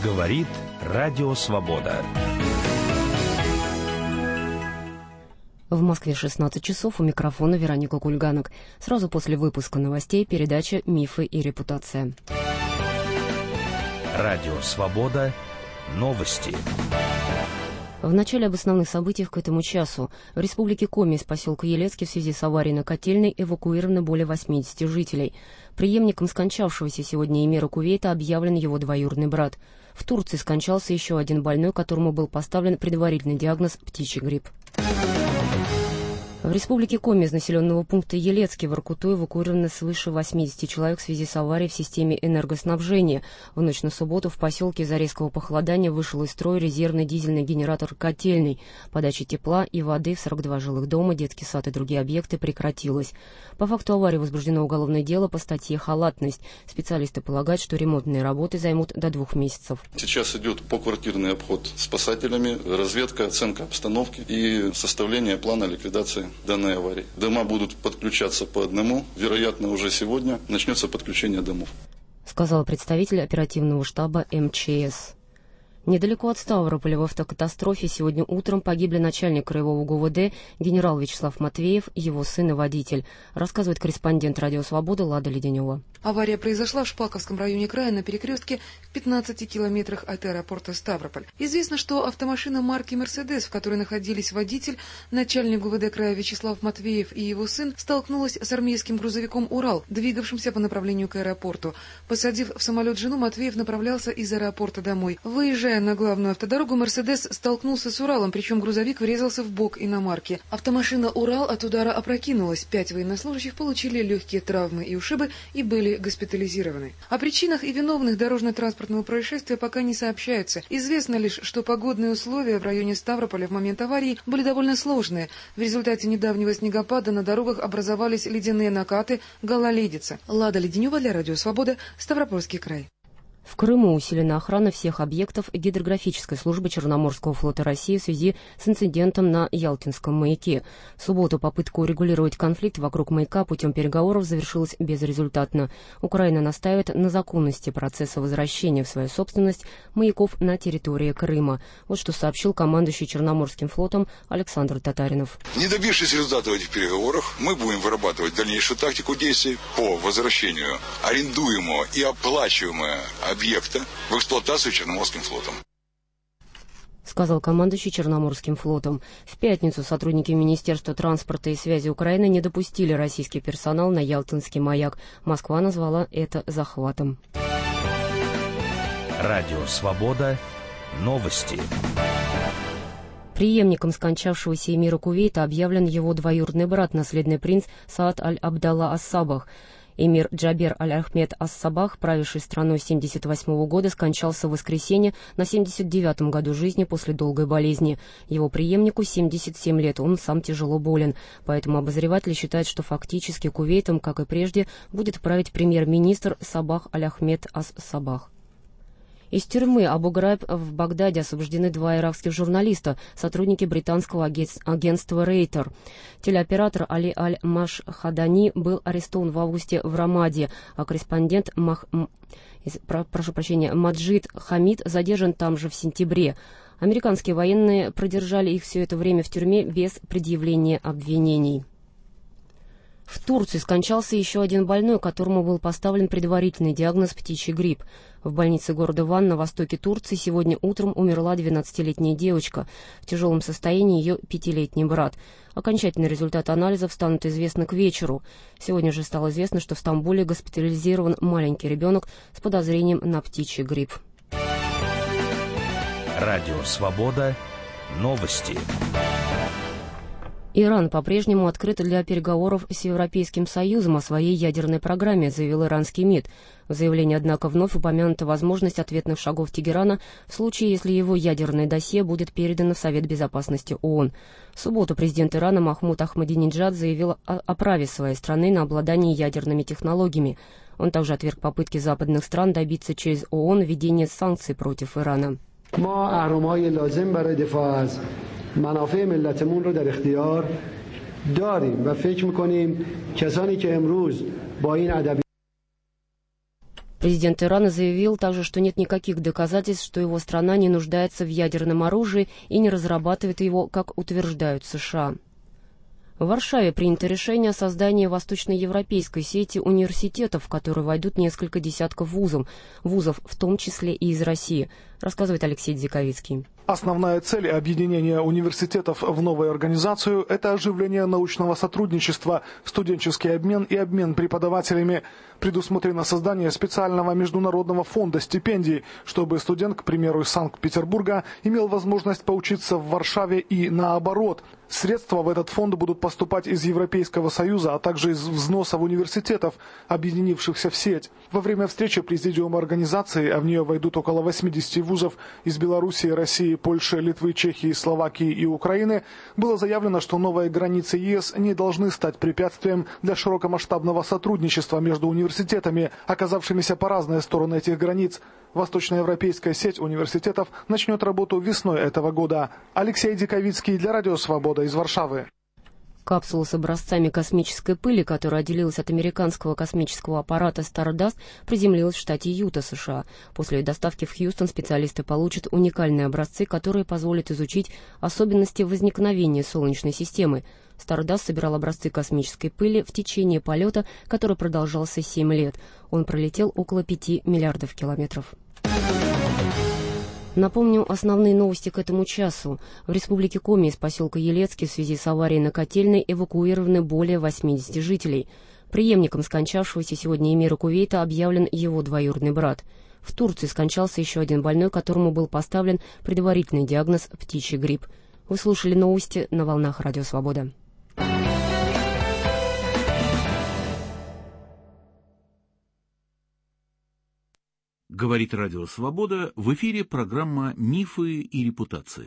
Говорит Радио Свобода. В Москве 16 часов, у микрофона Вероника Кульганок. Сразу после выпуска новостей передача «Мифы и репутация». Радио Свобода. Новости. В начале об основных событиях к этому часу. В республике Коми из поселка Елецкий в связи с аварией на котельной эвакуировано более 80 жителей. Преемником скончавшегося сегодня эмира Кувейта объявлен его двоюродный брат. В Турции скончался еще один больной, которому был поставлен предварительный диагноз птичий грипп. В республике Коми из населенного пункта Елецкий в Воркуту эвакуировано свыше 80 человек в связи с аварией в системе энергоснабжения. В ночь на субботу в поселке из-за резкого похолодания вышел из строя резервный дизельный генератор котельной. Подача тепла и воды в 42 жилых дома, детский сад и другие объекты прекратилась. По факту аварии возбуждено уголовное дело по статье «Халатность». Специалисты полагают, что ремонтные работы займут до 2 месяцев. Сейчас идет поквартирный обход спасателями, разведка, оценка обстановки и составление плана ликвидации данной аварии. Дома будут подключаться по одному. Вероятно, уже сегодня начнется подключение домов, сказал представитель оперативного штаба МЧС. Недалеко от Ставрополя в автокатастрофе сегодня утром погибли начальник краевого ГУВД генерал Вячеслав Матвеев, его сын и водитель, рассказывает корреспондент «Радио Свобода» Лада Леденева. Авария произошла в Шпаковском районе края на перекрестке в 15 километрах от аэропорта Ставрополь. Известно, что автомашина марки «Мерседес», в которой находились водитель, начальник ГУВД края Вячеслав Матвеев и его сын, столкнулась с армейским грузовиком «Урал», двигавшимся по направлению к аэропорту. Посадив в самолет жену, Матвеев направлялся из аэропорта домой. Выезжая на главную автодорогу, «Мерседес» столкнулся с «Уралом», причем грузовик врезался в бок иномарки. Автомашина «Урал» от удара опрокинулась. 5 военнослужащих получили легкие травмы и ушибы и были госпитализированы. О причинах и виновных дорожно-транспортного происшествия пока не сообщается. Известно лишь, что погодные условия в районе Ставрополя в момент аварии были довольно сложные. В результате недавнего снегопада на дорогах образовались ледяные накаты, гололедица. Лада Леденева для Радио Свобода, Ставропольский край. В Крыму усилена охрана всех объектов гидрографической службы Черноморского флота России в связи с инцидентом на Ялтинском маяке. В субботу попытка урегулировать конфликт вокруг маяка путем переговоров завершилась безрезультатно. Украина настаивает на законности процесса возвращения в свою собственность маяков на территории Крыма. Вот что сообщил командующий Черноморским флотом Александр Татаринов. Не добившись результата в этих переговорах, мы будем вырабатывать дальнейшую тактику действий по возвращению арендуемого и оплачиваемого объекта в эксплуатацию Черноморским флотом, сказал командующий Черноморским флотом. В пятницу сотрудники Министерства транспорта и связи Украины не допустили российский персонал на Ялтинский маяк. Москва назвала это захватом. Радио Свобода. Новости. Преемником скончавшегося эмира Кувейта объявлен его двоюродный брат, наследный принц Саад аль-Абдалла ас-Сабах. Эмир Джабер аль-Ахмед ас-Сабах, правивший страной с 1978 года, скончался в воскресенье на 79-м году жизни после долгой болезни. Его преемнику 77 лет, он сам тяжело болен. Поэтому обозреватели считают, что фактически Кувейтом, как и прежде, будет править премьер-министр Сабах аль-Ахмед ас-Сабах. Из тюрьмы Абу-Грайб в Багдаде освобождены 2 иракских журналиста, сотрудники британского агентства Рейтер. Телеоператор Али Аль-Машхадани был арестован в августе в Рамаде, а корреспондент Маджид Хамид задержан там же в сентябре. Американские военные продержали их все это время в тюрьме без предъявления обвинений. В Турции скончался еще один больной, которому был поставлен предварительный диагноз птичий грипп. В больнице города Ван на востоке Турции сегодня утром умерла 12-летняя девочка. В тяжелом состоянии ее 5-летний брат. Окончательные результаты анализов станут известны к вечеру. Сегодня же стало известно, что в Стамбуле госпитализирован маленький ребенок с подозрением на птичий грипп. Радио Свобода. Новости. Иран по-прежнему открыт для переговоров с Европейским Союзом о своей ядерной программе, заявил иранский МИД. В заявлении, однако, вновь упомянута возможность ответных шагов Тегерана в случае, если его ядерное досье будет передано в Совет Безопасности ООН. В субботу президент Ирана Махмуд Ахмадинеджад заявил о праве своей страны на обладание ядерными технологиями. Он также отверг попытки западных стран добиться через ООН введения санкций против Ирана. منافع ملتمون رو در اختیار داریم و فکر می‌کنیم کسانی که امروز با این ادبیات Президент Ирана заявил также, что нет никаких доказательств, что его страна не нуждается в ядерном оружии и не разрабатывает его, как утверждают США. В Варшаве принято решение о создании восточноевропейской сети университетов, в которые войдут несколько десятков вузов, в том числе и из России, рассказывает Алексей Дзиковицкий. Основная цель объединения университетов в новую организацию – это оживление научного сотрудничества, студенческий обмен и обмен преподавателями. Предусмотрено создание специального международного фонда стипендий, чтобы студент, к примеру, из Санкт-Петербурга, имел возможность поучиться в Варшаве и наоборот. Средства в этот фонд будут поступать из Европейского Союза, а также из взносов университетов, объединившихся в сеть. Во время встречи президиума организации, а в нее войдут около 80 вузов из Белоруссии, России, Польши, Литвы, Чехии, Словакии и Украины, было заявлено, что новые границы ЕС не должны стать препятствием для широкомасштабного сотрудничества между университетами, оказавшимися по разные стороны этих границ. Восточноевропейская сеть университетов начнет работу весной этого года. Алексей Диковицкий для Радио Свобода из Варшавы. Капсула с образцами космической пыли, которая отделилась от американского космического аппарата Stardust, приземлилась в штате Юта, США. После доставки в Хьюстон специалисты получат уникальные образцы, которые позволят изучить особенности возникновения Солнечной системы. Stardust собирал образцы космической пыли в течение полета, который продолжался 7 лет. Он пролетел около 5 миллиардов километров. Напомню основные новости к этому часу. В республике Коми из поселка Елецкий в связи с аварией на котельной эвакуированы более 80 жителей. Преемником скончавшегося сегодня эмира Кувейта объявлен его двоюродный брат. В Турции скончался еще один больной, которому был поставлен предварительный диагноз птичий грипп. Вы слушали новости на волнах Радио Свобода. Говорит Радио Свобода, в эфире программа «Мифы и репутации».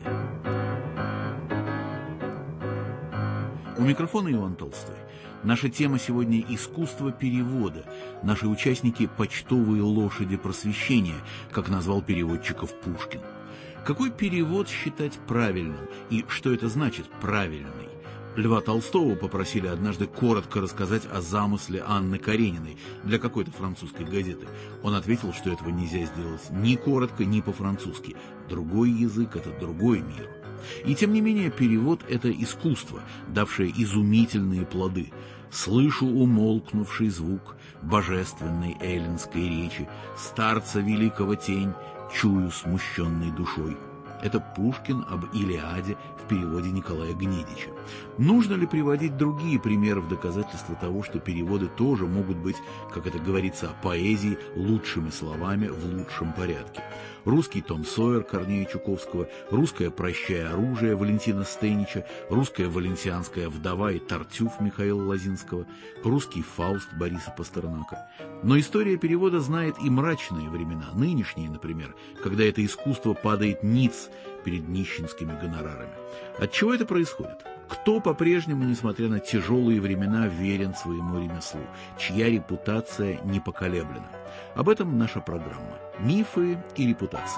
У микрофона Иван Толстой. Наша тема сегодня – искусство перевода. Наши участники – почтовые лошади просвещения, как назвал переводчиков Пушкин. Какой перевод считать правильным и что это значит «правильный»? Льва Толстого попросили однажды коротко рассказать о замысле Анны Карениной для какой-то французской газеты. Он ответил, что этого нельзя сделать ни коротко, ни по-французски. Другой язык – это другой мир. И тем не менее перевод – это искусство, давшее изумительные плоды. Слышу умолкнувший звук божественной эллинской речи, старца великого тень, чую смущенной душой. Это Пушкин об Илиаде в переводе Николая Гнедича. Нужно ли приводить другие примеры в доказательство того, что переводы тоже могут быть, как это говорится о поэзии, лучшими словами в лучшем порядке? Русский Том Сойер Корнея Чуковского, русское «Прощай оружие» Валентина Стейнича, русская «Валенсианская вдова» и «Тартюф» Михаила Лозинского, русский «Фауст» Бориса Пастернака. Но история перевода знает и мрачные времена, нынешние, например, когда это искусство падает ниц перед нищенскими гонорарами. Отчего это происходит? Кто по-прежнему, несмотря на тяжелые времена, верен своему ремеслу, чья репутация не поколеблена? Об этом наша программа «Мифы и репутации».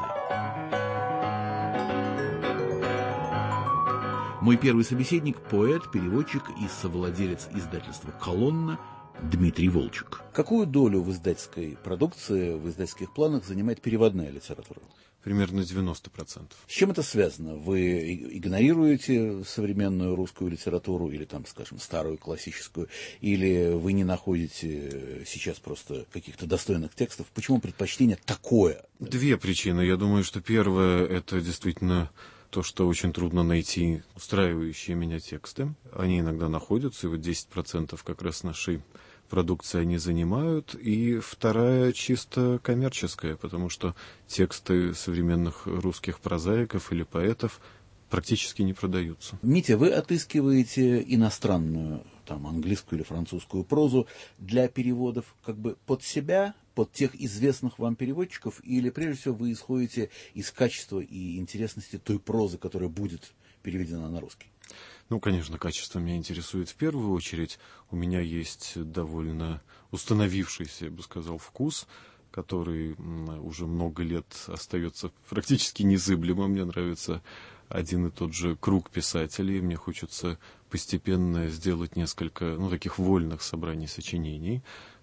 Мой первый собеседник – поэт, переводчик и совладелец издательства «Колонна» Дмитрий Волчек. Какую долю в издательской продукции, в издательских планах занимает переводная литература? Примерно 90%. С чем это связано? Вы игнорируете современную русскую литературу или, там, скажем, старую классическую, или вы не находите сейчас просто каких-то достойных текстов? Почему предпочтение такое? Две причины. Я думаю, что первое – это действительно то, что очень трудно найти устраивающие меня тексты. Они иногда находятся, и вот 10% как раз нашей продукции они занимают. И вторая чисто коммерческая, потому что тексты современных русских прозаиков или поэтов практически не продаются. Митя, вы отыскиваете иностранную, там, английскую или французскую прозу для переводов как бы под себя, под тех известных вам переводчиков, или прежде всего вы исходите из качества и интересности той прозы, которая будет переведена на русский? Ну, конечно, качество меня интересует в первую очередь. У меня есть довольно установившийся, я бы сказал, вкус, который уже много лет остается практически незыблемым. Мне нравится один и тот же круг писателей. Мне хочется постепенно сделать несколько, таких вольных собраний сочинений.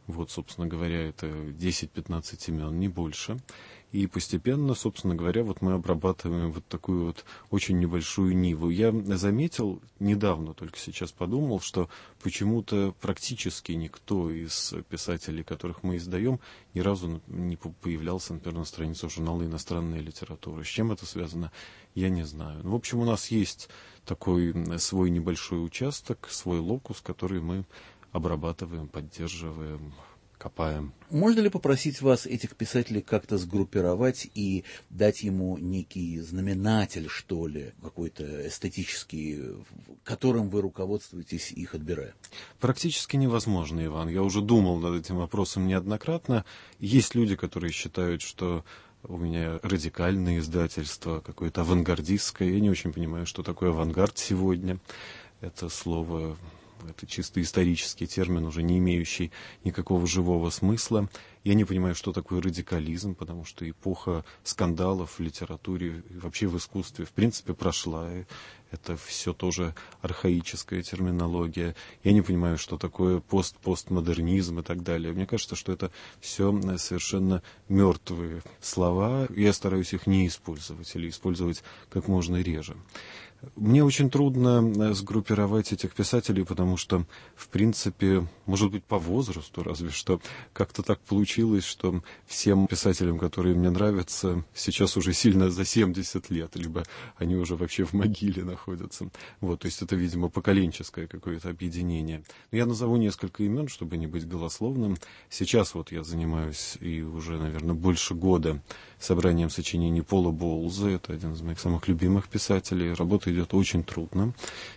Вот, собственно говоря, это 10-15 имен, не больше. И постепенно, собственно говоря, вот мы обрабатываем вот такую вот очень небольшую ниву. Я заметил, недавно только сейчас подумал, что почему-то практически никто из писателей, которых мы издаем, ни разу не появлялся, например, на странице журнала «Иностранная литература». С чем это связано, я не знаю. Ну, в общем, у нас есть такой свой небольшой участок, свой локус, который мы обрабатываем, поддерживаем, копаем. Можно ли попросить вас, этих писателей, как-то сгруппировать и дать ему некий знаменатель, что ли, какой-то эстетический, которым вы руководствуетесь, их отбирая? Практически невозможно, Иван. Я уже думал над этим вопросом неоднократно. Есть люди, которые считают, что у меня радикальное издательство, какое-то авангардистское. Я не очень понимаю, что такое авангард сегодня. Это слово... Это чисто исторический термин, уже не имеющий никакого живого смысла. Я не понимаю, что такое радикализм, потому что эпоха скандалов в литературе и вообще в искусстве в принципе прошла. Это все тоже архаическая терминология. Я не понимаю, что такое постмодернизм и так далее. Мне кажется, что это все совершенно мертвые слова. Я стараюсь их не использовать или использовать как можно реже. Мне очень трудно сгруппировать этих писателей, потому что, в принципе, может быть, по возрасту разве что, как-то так получилось, что всем писателям, которые мне нравятся, сейчас уже сильно за 70 лет, либо они уже вообще в могиле находятся. Вот, то есть это, видимо, поколенческое какое-то объединение. Но я назову несколько имен, чтобы не быть голословным. Сейчас вот я занимаюсь и уже, наверное, больше года собранием сочинений Пола Боулза. Это один из моих самых любимых писателей. Работа идет очень трудно.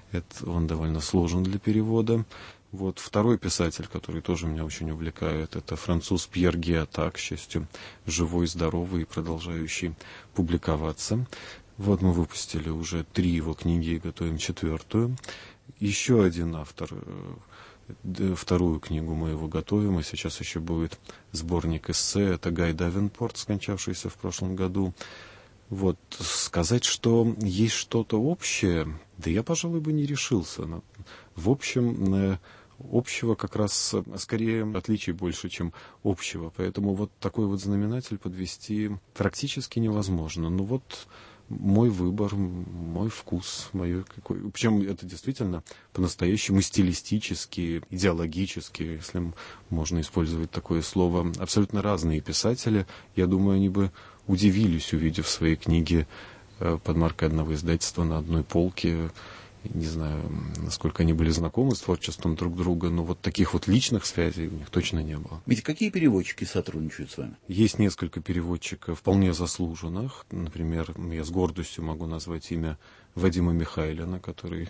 Он довольно сложен для перевода. Вот второй писатель, который тоже меня очень увлекает, это француз Пьер Гиата, к счастью, живой, здоровый и продолжающий публиковаться. Вот мы выпустили уже 3 его книги и готовим 4-ю. Еще один автор, 2-ю книгу мы его готовим, и сейчас еще будет сборник эссе, это Гай Давенпорт, скончавшийся в прошлом году. Вот, сказать, что есть что-то общее, да я, пожалуй, бы не решился. В общем, общего как раз скорее отличий больше, чем общего. Поэтому вот такой вот знаменатель подвести практически невозможно. Ну вот мой выбор, мой вкус, мое какой. Причем это действительно по-настоящему стилистически, идеологически, если можно использовать такое слово, абсолютно разные писатели. Я думаю, они бы удивились, увидев свои книги под маркой одного издательства на одной полке. Не знаю, насколько они были знакомы с творчеством друг друга, но вот таких вот личных связей у них точно не было. Ведь какие переводчики сотрудничают с вами? Есть несколько переводчиков вполне заслуженных. Например, я с гордостью могу назвать имя Вадима Михайлина, который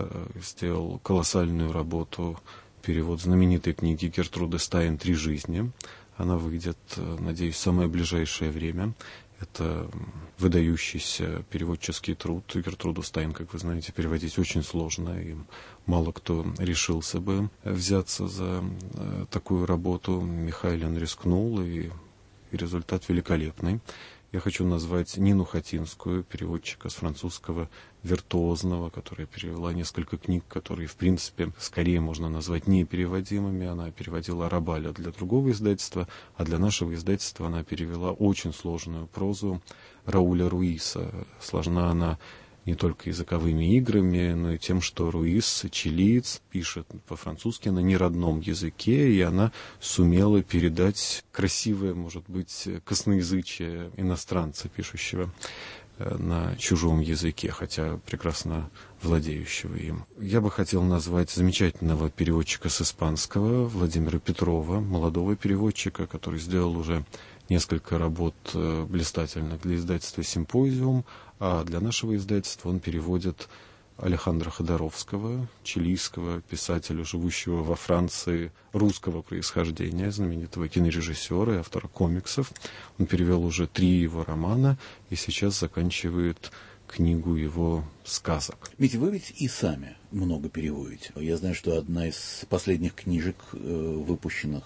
сделал колоссальную работу, перевод знаменитой книги Гертруды Стайн «Три жизни». Она выйдет, надеюсь, в самое ближайшее время. Это выдающийся переводческий труд. Гертруду Стайн, как вы знаете, переводить очень сложно, и мало кто решился бы взяться за такую работу. Михайлин рискнул, и результат великолепный. Я хочу назвать Нину Хатинскую, переводчика с французского, виртуозного, которая перевела несколько книг, которые, в принципе, скорее можно назвать непереводимыми. Она переводила Арабаля для другого издательства, а для нашего издательства она перевела очень сложную прозу Рауля Руиса. Сложна она не только языковыми играми, но и тем, что Руис, чилиец, пишет по-французски на неродном языке, и она сумела передать красивое, может быть, косноязычие иностранца, пишущего на чужом языке, хотя прекрасно владеющего им. Я бы хотел назвать замечательного переводчика с испанского Владимира Петрова, молодого переводчика, который сделал уже несколько работ блистательных для издательства «Симпозиум», а для нашего издательства он переводит Алехандро Ходоровского, чилийского писателя, живущего во Франции, русского происхождения, знаменитого кинорежиссера и автора комиксов. Он перевел уже 3 его романа и сейчас заканчивает книгу его сказок. Ведь вы и сами много переводите. Я знаю, что одна из последних книжек, выпущенных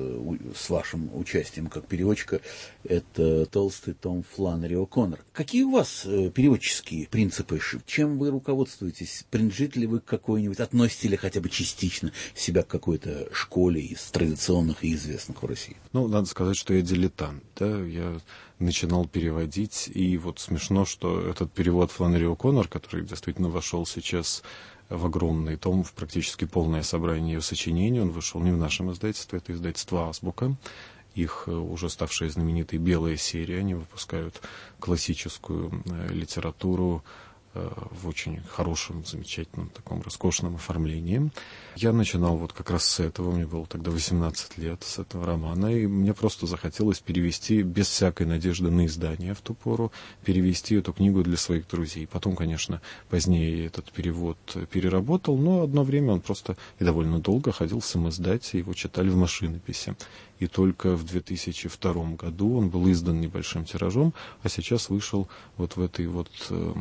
с вашим участием как переводчика, это толстый том Фланнери О'Коннор. Какие у вас переводческие принципы? Чем вы руководствуетесь? Принадлежите ли вы к какой-нибудь, относите ли хотя бы частично себя к какой-то школе из традиционных и известных в России? Ну, надо сказать, что я дилетант. Да? Я начинал переводить, и вот смешно, что этот перевод Фланнери О'Коннор, который действительно вошел сейчас в огромный том, в практически полное собрание ее сочинений, он вышел не в нашем издательстве, это издательство «Азбука». Их уже ставшая знаменитой «Белая серия», они выпускают классическую литературу в очень хорошем, замечательном, таком роскошном оформлении. Я начинал вот как раз с этого, мне было тогда 18 лет, с этого романа, и мне просто захотелось перевести, без всякой надежды на издание в ту пору, перевести эту книгу для своих друзей. Потом, конечно, позднее этот перевод переработал, но одно время он просто и довольно долго ходил в самоиздате, его читали в машинописи. И только в 2002 году он был издан небольшим тиражом, а сейчас вышел вот в этой вот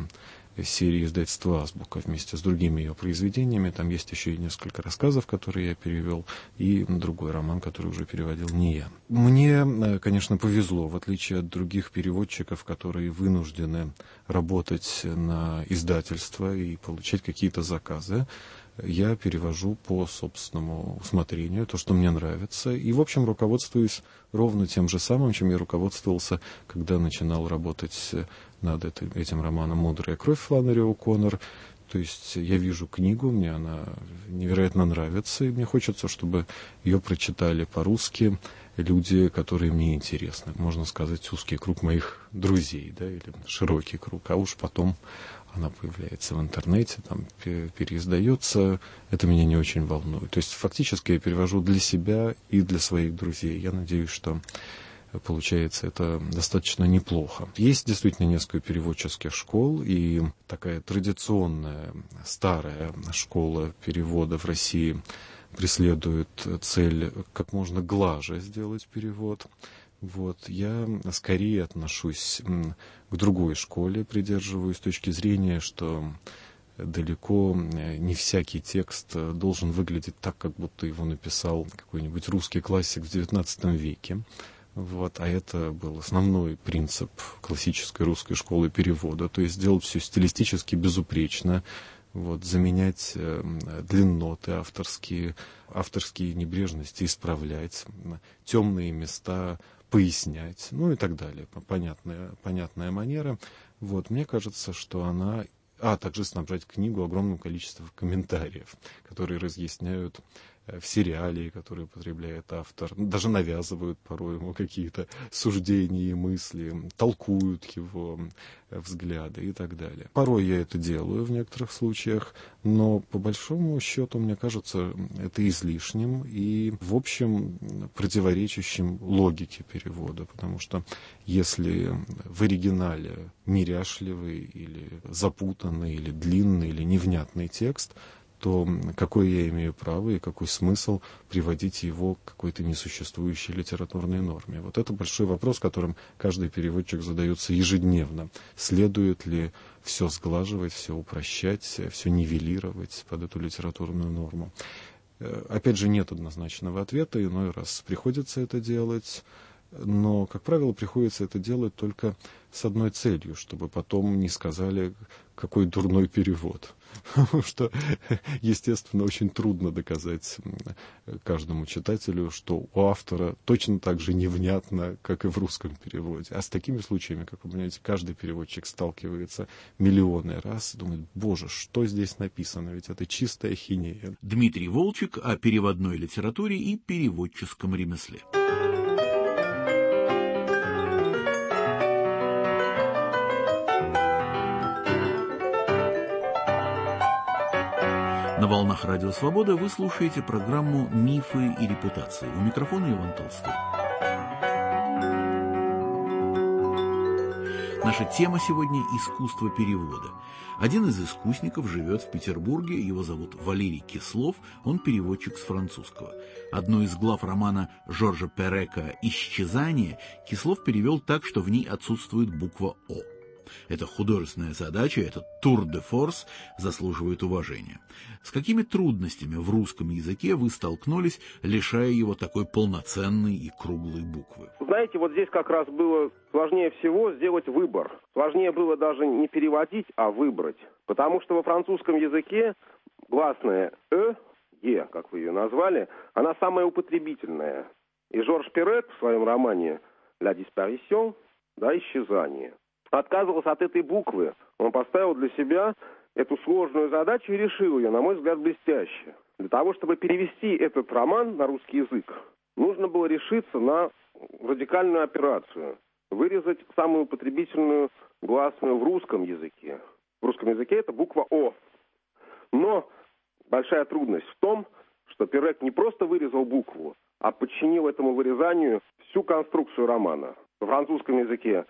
серии издательства «Азбука» вместе с другими ее произведениями. Там есть еще и несколько рассказов, которые я перевел, и другой роман, который уже переводил не я. Мне, конечно, повезло, в отличие от других переводчиков, которые вынуждены работать на издательство и получать какие-то заказы. Я перевожу по собственному усмотрению, то, что мне нравится. И, в общем, руководствуюсь ровно тем же самым, чем я руководствовался, когда начинал работать над этим романом «Мудрая кровь» Фланнери О'Коннор. То есть я вижу книгу, мне она невероятно нравится, и мне хочется, чтобы ее прочитали по-русски люди, которые мне интересны. Можно сказать, узкий круг моих друзей, да, или широкий круг, а уж потом она появляется в интернете, там переиздается, это меня не очень волнует. То есть фактически я перевожу для себя и для своих друзей. Я надеюсь, что получается это достаточно неплохо. Есть действительно несколько переводческих школ, и такая традиционная старая школа перевода в России преследует цель как можно глаже сделать перевод. Вот, я скорее отношусь к другой школе, придерживаюсь с точки зрения, что далеко не всякий текст должен выглядеть так, как будто его написал какой-нибудь русский классик в XIX веке. Вот, а это был основной принцип классической русской школы перевода, то есть сделать все стилистически безупречно, вот, заменять длинноты авторские небрежности исправлять, темные места пояснять, ну и так далее. Понятная манера. Вот, мне кажется, что она... также снабжать книгу огромным количеством комментариев, которые разъясняют все реалии, которые употребляет автор, даже навязывают порой ему какие-то суждения и мысли, толкуют его взгляды и так далее. Порой я это делаю в некоторых случаях, но по большому счету, мне кажется, это излишним и, в общем, противоречащим логике перевода, потому что если в оригинале неряшливый или запутанный, или длинный, или невнятный текст, то какое я имею право и какой смысл приводить его к какой-то несуществующей литературной норме? Вот это большой вопрос, которым каждый переводчик задается ежедневно. Следует ли все сглаживать, все упрощать, все нивелировать под эту литературную норму? Опять же, нет однозначного ответа, иной раз приходится это делать, но, как правило, приходится это делать только с одной целью, чтобы потом не сказали, какой дурной перевод. Потому что, естественно, очень трудно доказать каждому читателю, что у автора точно так же невнятно, как и в русском переводе. А с такими случаями, как вы понимаете, каждый переводчик сталкивается миллионы раз и думает: боже, что здесь написано, ведь это чистая ахинея. Дмитрий Волчек о переводной литературе и переводческом ремесле. На волнах Радио Свобода вы слушаете программу «Мифы и репутации». У микрофона Иван Толстой. Наша тема сегодня – искусство перевода. Один из искусников живет в Петербурге, его зовут Валерий Кислов, он переводчик с французского. Одну из глав романа Жоржа Перека «Исчезание» Кислов перевел так, что в ней отсутствует буква «О». Эта художественная задача, этот тур де форс заслуживает уважения. С какими трудностями в русском языке вы столкнулись, лишая его такой полноценной и круглой буквы? Знаете, вот здесь как раз было сложнее всего сделать выбор. Сложнее было даже не переводить, а выбрать. Потому что во французском языке гласная «е», как вы ее назвали, она самая употребительная. И Жорж Перек в своем романе «La disparition», да, «Исчезание», отказывался от этой буквы. Он поставил для себя эту сложную задачу и решил ее, на мой взгляд, блестяще. Для того, чтобы перевести этот роман на русский язык, нужно было решиться на радикальную операцию. Вырезать самую употребительную гласную в русском языке. В русском языке это буква «О». Но большая трудность в том, что Перек не просто вырезал букву, а подчинил этому вырезанию всю конструкцию романа. В французском языке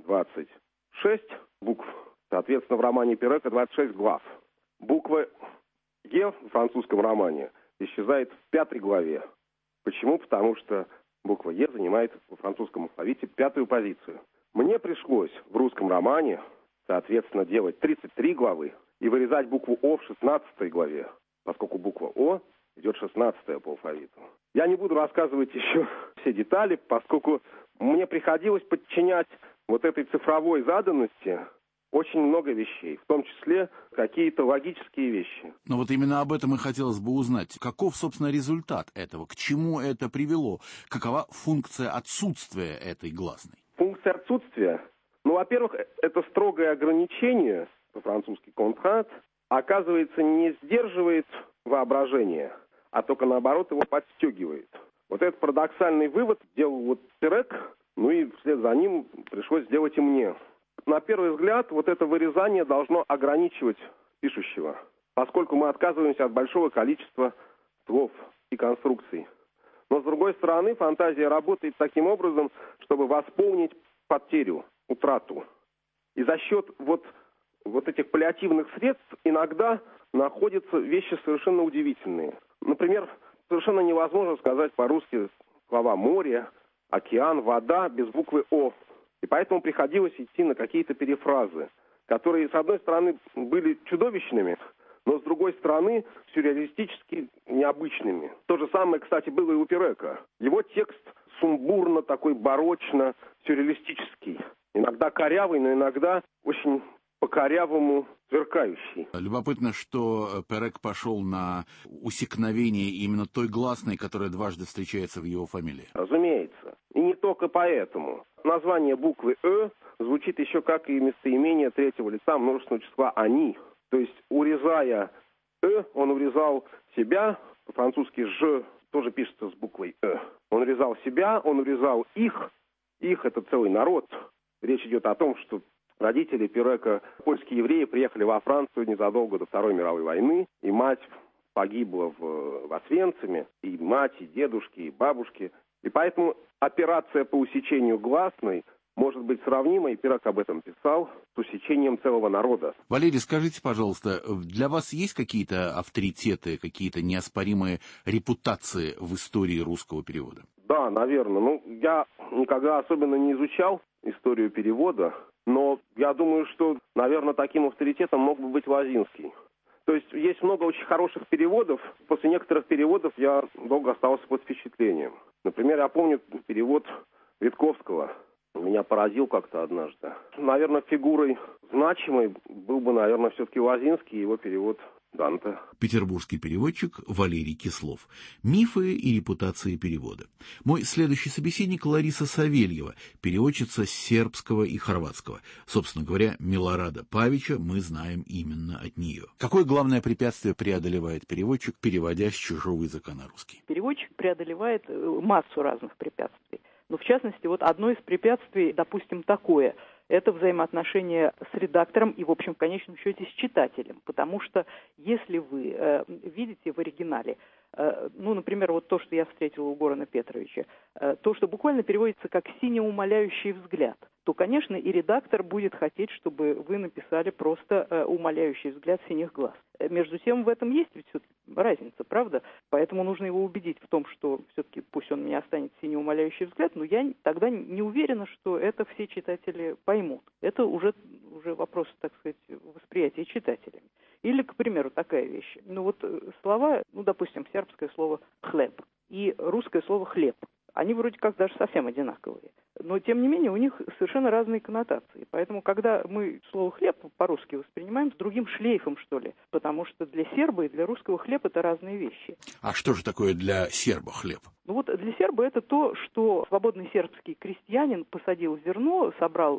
26 букв, соответственно, в романе Перека 26 глав. Буква «Е» в французском романе исчезает в 5 главе. Почему? Потому что буква «Е» занимает во французском алфавите 5-ю позицию. Мне пришлось в русском романе, соответственно, делать 33 главы и вырезать букву «О» в 16 главе, поскольку буква «О» идет 16-я по алфавиту. Я не буду рассказывать еще все детали, поскольку мне приходилось подчинять вот этой цифровой заданности очень много вещей, в том числе какие-то логические вещи. Но вот именно об этом и хотелось бы узнать. Каков, собственно, результат этого? К чему это привело? Какова функция отсутствия этой гласной? Функция отсутствия? Ну, во-первых, это строгое ограничение, по-французски «контрат», оказывается, не сдерживает воображение, а только, наоборот, его подстегивает. Вот этот парадоксальный вывод сделал вот Перек, ну и вслед за ним пришлось сделать и мне. На первый взгляд, вот это вырезание должно ограничивать пишущего, поскольку мы отказываемся от большого количества слов и конструкций. Но, с другой стороны, фантазия работает таким образом, чтобы восполнить потерю, утрату. И за счет вот этих паллиативных средств иногда находятся вещи совершенно удивительные. Например, совершенно невозможно сказать по-русски слова «море», «океан», «вода» без буквы «О». И поэтому приходилось идти на какие-то перефразы, которые, с одной стороны, были чудовищными, но, с другой стороны, сюрреалистически необычными. То же самое, кстати, было и у Перека. Его текст сумбурно, такой барочно, сюрреалистический. Иногда корявый, но иногда очень по-корявому сверкающий. Любопытно, что Перек пошел на усекновение именно той гласной, которая дважды встречается в его фамилии. Разумеется. И не только поэтому. Название буквы «Э» звучит еще как и местоимение третьего лица множественного числа «они». То есть, урезая «э», он урезал себя, по-французски «ж» тоже пишется с буквой «э». Он урезал себя, он урезал их. Их — это целый народ. Речь идет о том, что родители Перека, польские евреи, приехали во Францию незадолго до Второй мировой войны, и мать погибла в Освенциме, и мать, и дедушки, и бабушки. И поэтому операция по усечению гласной может быть сравнима, и Перек об этом писал, с усечением целого народа. Валерий, скажите, пожалуйста, для вас есть какие-то авторитеты, какие-то неоспоримые репутации в истории русского перевода? Да, наверное. Ну, я никогда особенно не изучал историю перевода, но я думаю, что, наверное, таким авторитетом мог бы быть Лозинский. То есть есть много очень хороших переводов. После некоторых переводов я долго оставался под впечатлением. Например, я помню перевод Витковского. Меня поразил как-то однажды. Наверное, фигурой значимой был бы, наверное, все-таки Лозинский и его перевод Данте. Петербургский переводчик Валерий Кислов. Мифы и репутации перевода. Мой следующий собеседник Лариса Савельева, переводчица с сербского и хорватского. Собственно говоря, Милорада Павича мы знаем именно от нее. Какое главное препятствие преодолевает переводчик, переводя с чужого языка на русский? Переводчик преодолевает массу разных препятствий. Но, в частности, вот одно из препятствий, допустим, такое – это взаимоотношения с редактором и, в общем, в конечном счете, с читателем. Потому что если вы видите в оригинале, ну, например, вот то, что я встретила у Горана Петровича, то, что буквально переводится как «сине-умоляющий взгляд», то, конечно, и редактор будет хотеть, чтобы вы написали просто «умоляющий взгляд синих глаз». Между тем, в этом есть ведь все-таки разница, правда? Поэтому нужно его убедить в том, что все-таки пусть он мне останется сине-умоляющий взгляд, но я тогда не уверена, что это все читатели поймут. Это уже вопрос, так сказать, восприятия читателями. Или, к примеру, такая вещь. Слова, допустим, сербское слово «хлеб» и русское слово «хлеб». Они вроде как даже совсем одинаковые. Но, тем не менее, у них совершенно разные коннотации. Поэтому, когда мы слово «хлеб» по-русски воспринимаем с другим шлейфом, что ли, потому что для серба и для русского хлеб – это разные вещи. А что же такое для серба хлеб? Для серба это то, что свободный сербский крестьянин посадил зерно, собрал,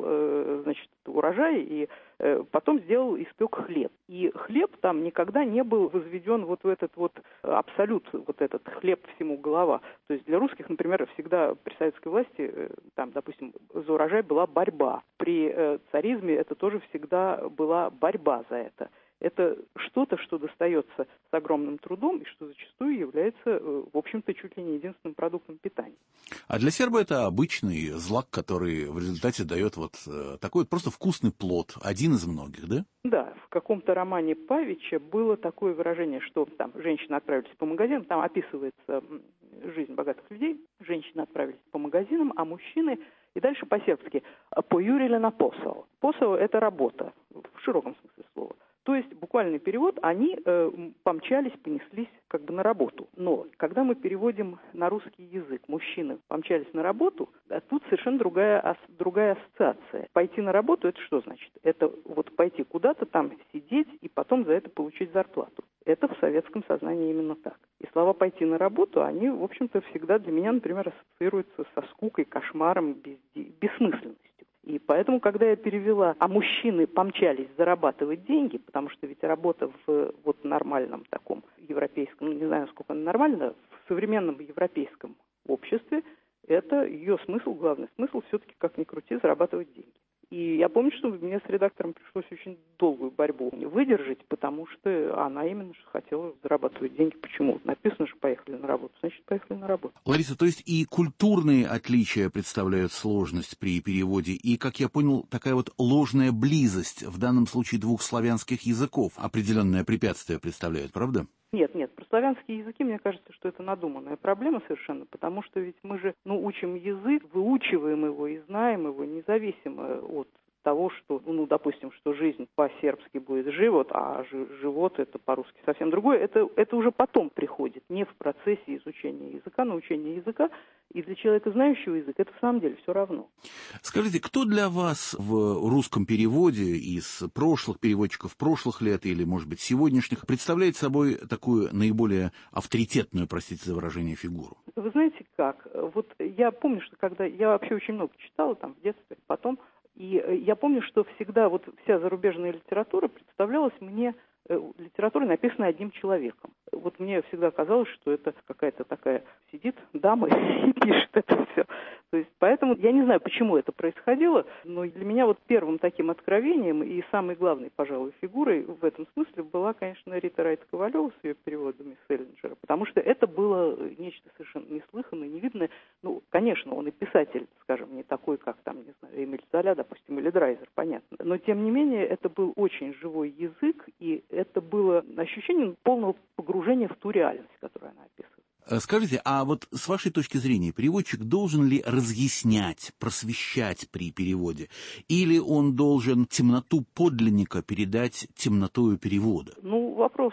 урожай и потом испек хлеб. И хлеб там никогда не был возведен в этот абсолют, этот хлеб всему голова. То есть для русских, например, всегда при советской власти, допустим, за урожай была борьба. При царизме это тоже всегда была борьба за это. Это что-то, что достается с огромным трудом и что зачастую является, в общем-то, чуть ли не единственным продуктом питания. А для серба это обычный злак, который в результате дает такой просто вкусный плод, один из многих, да? Да, в каком-то романе Павича было такое выражение, что там женщины отправились по магазинам, там описывается жизнь богатых людей, женщины отправились по магазинам, а мужчины, и дальше по-сербски, поюрили на посол. Посол – это работа, в широком смысле слова. То есть, буквальный перевод, они помчались, понеслись на работу. Но, когда мы переводим на русский язык, мужчины помчались на работу, тут совершенно другая ассоциация. Пойти на работу, это что значит? Это пойти куда-то там, сидеть и потом за это получить зарплату. Это в советском сознании именно так. И слова «пойти на работу», они, в общем-то, всегда для меня, например, ассоциируются со скукой, кошмаром, бессмысленностью. И поэтому, когда я перевела, а мужчины помчались зарабатывать деньги, потому что ведь работа в нормальном таком европейском, не знаю, насколько она нормальна, в современном европейском обществе, это ее смысл, главный смысл все-таки, как ни крути, зарабатывать деньги. И я помню, что мне с редактором пришлось очень долгую борьбу выдержать, потому что она именно хотела зарабатывать деньги. Почему? Написано же «поехали на работу», значит, поехали на работу. Лариса, то есть и культурные отличия представляют сложность при переводе, и, как я понял, такая ложная близость, в данном случае двух славянских языков, определенное препятствие представляет, правда? Нет, про славянские языки, мне кажется, что это надуманная проблема совершенно, потому что ведь мы же, учим язык, выучиваем его и знаем его, независимо от того, что, допустим, что жизнь по-сербски будет живот, а живот это по-русски совсем другое, это уже потом приходит, не в процессе изучения языка, научения языка, и для человека, знающего язык, это в самом деле все равно. Скажите, кто для вас в русском переводе из прошлых переводчиков прошлых лет или, может быть, сегодняшних представляет собой такую наиболее авторитетную, простите за выражение, фигуру? Вы знаете как? Я помню, что когда я вообще очень много читала в детстве, потом, и я помню, что всегда вся зарубежная литература представлялась мне литературой, написанной одним человеком. Мне всегда казалось, что это какая-то такая сидит дама и пишет это все. То есть, поэтому я не знаю, почему это происходило, но для меня первым таким откровением и самой главной, пожалуй, фигурой в этом смысле была, конечно, Рита Райт-Ковалева с ее переводами Селлинджера, потому что это было нечто совершенно неслыханное, невиданное. Конечно, он и писатель, скажем, не такой, как Эмиль Золя, допустим, или Драйзер, понятно. Но, тем не менее, это был очень живой язык, и это было ощущение полного погружения в ту реальность, которую она описывает. Скажите, а с вашей точки зрения, переводчик должен ли разъяснять, просвещать при переводе? Или он должен темноту подлинника передать темнотою перевода? Вопрос.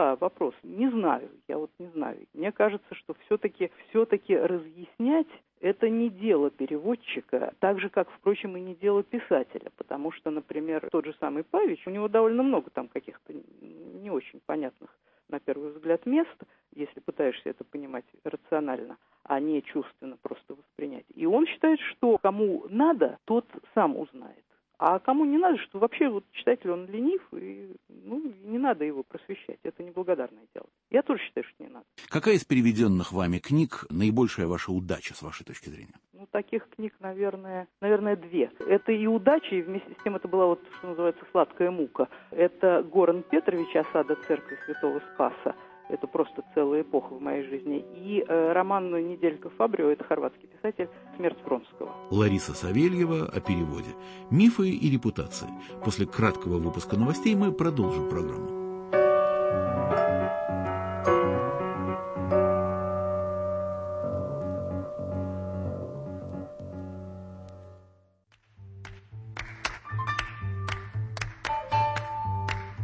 Не знаю, я не знаю. Мне кажется, что все-таки разъяснять это не дело переводчика, так же, как, впрочем, и не дело писателя, потому что, например, тот же самый Павич, у него довольно много там каких-то не очень понятных, на первый взгляд, мест, если пытаешься это понимать рационально, а не чувственно просто воспринять. И он считает, что кому надо, тот сам узнает. А кому не надо, что вообще читатель, он ленив, и не надо его просвещать. Это неблагодарное дело. Я тоже считаю, что не надо. Какая из переведенных вами книг наибольшая ваша удача, с вашей точки зрения? Таких книг, наверное, две. Это и удача, и вместе с тем это была, что называется, сладкая мука. Это Горан Петрович «Осада церкви Святого Спаса». Это просто целая эпоха в моей жизни. И роман «Неделька Фабрио» — это хорватский писатель, «Смерть Вронского». Лариса Савельева о переводе. Мифы и репутации. После краткого выпуска новостей мы продолжим программу.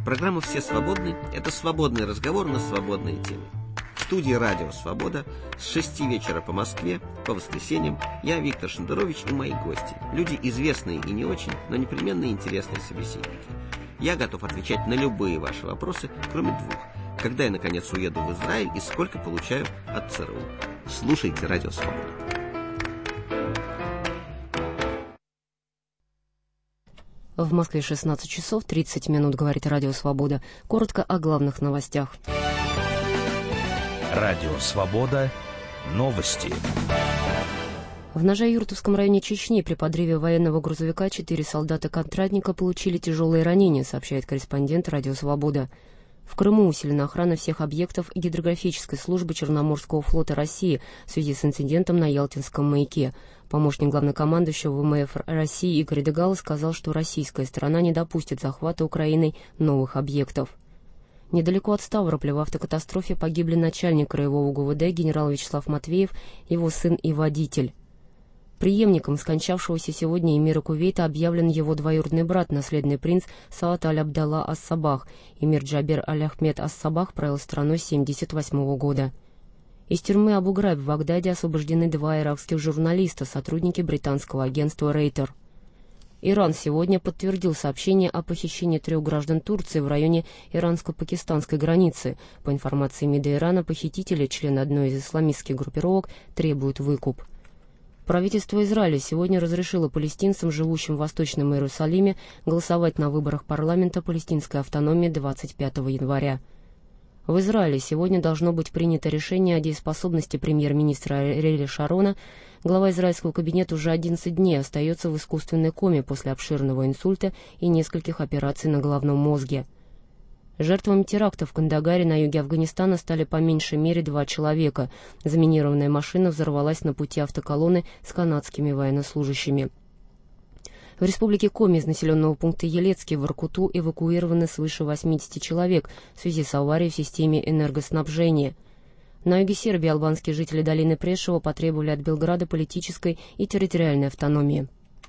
Программа «Все свободны» — это свободный разговор на свободные темы. В студии «Радио Свобода» с 6 вечера по Москве, по воскресеньям, я, Виктор Шендерович, и мои гости. Люди известные и не очень, но непременно интересные собеседники. Я готов отвечать на любые ваши вопросы, кроме двух. Когда я, наконец, уеду в Израиль и сколько получаю от ЦРУ. Слушайте «Радио Свобода». В Москве 16 часов 30 минут, говорит Радио Свобода. Коротко о главных новостях. Радио Свобода. Новости. В Ножа-Юртовском районе Чечни при подрыве военного грузовика 4 солдата-контрактника получили тяжелые ранения, сообщает корреспондент Радио Свобода. В Крыму усилена охрана всех объектов гидрографической службы Черноморского флота России в связи с инцидентом на Ялтинском маяке. Помощник главнокомандующего ВМФ России Игорь Дегало сказал, что российская сторона не допустит захвата Украиной новых объектов. Недалеко от Ставрополя в автокатастрофе погибли начальник краевого ГУВД генерал Вячеслав Матвеев, его сын и водитель. Преемником скончавшегося сегодня эмира Кувейта объявлен его двоюродный брат, наследный принц Саад Аль-Абдалла Ас-Сабах. Эмир Джабер Аль-Ахмед Ас-Сабах правил страной с 1978 года. Из тюрьмы Абу-Грайб в Багдаде освобождены 2 иракских журналиста, сотрудники британского агентства Рейтер. Иран сегодня подтвердил сообщение о похищении 3 граждан Турции в районе иранско-пакистанской границы. По информации МИДа Ирана, похитители, члены одной из исламистских группировок, требуют выкуп. Правительство Израиля сегодня разрешило палестинцам, живущим в Восточном Иерусалиме, голосовать на выборах парламента палестинской автономии 25 января. В Израиле сегодня должно быть принято решение о дееспособности премьер-министра Ариэля Шарона. Глава израильского кабинета уже 11 дней остается в искусственной коме после обширного инсульта и нескольких операций на головном мозге. Жертвами терактов в Кандагаре на юге Афганистана стали по меньшей мере 2 человека. Заминированная машина взорвалась на пути автоколонны с канадскими военнослужащими. В республике Коми из населенного пункта Елецкий в Воркуту эвакуированы свыше 80 человек в связи с аварией в системе энергоснабжения. На юге Сербии албанские жители долины Прешева потребовали от Белграда политической и территориальной автономии.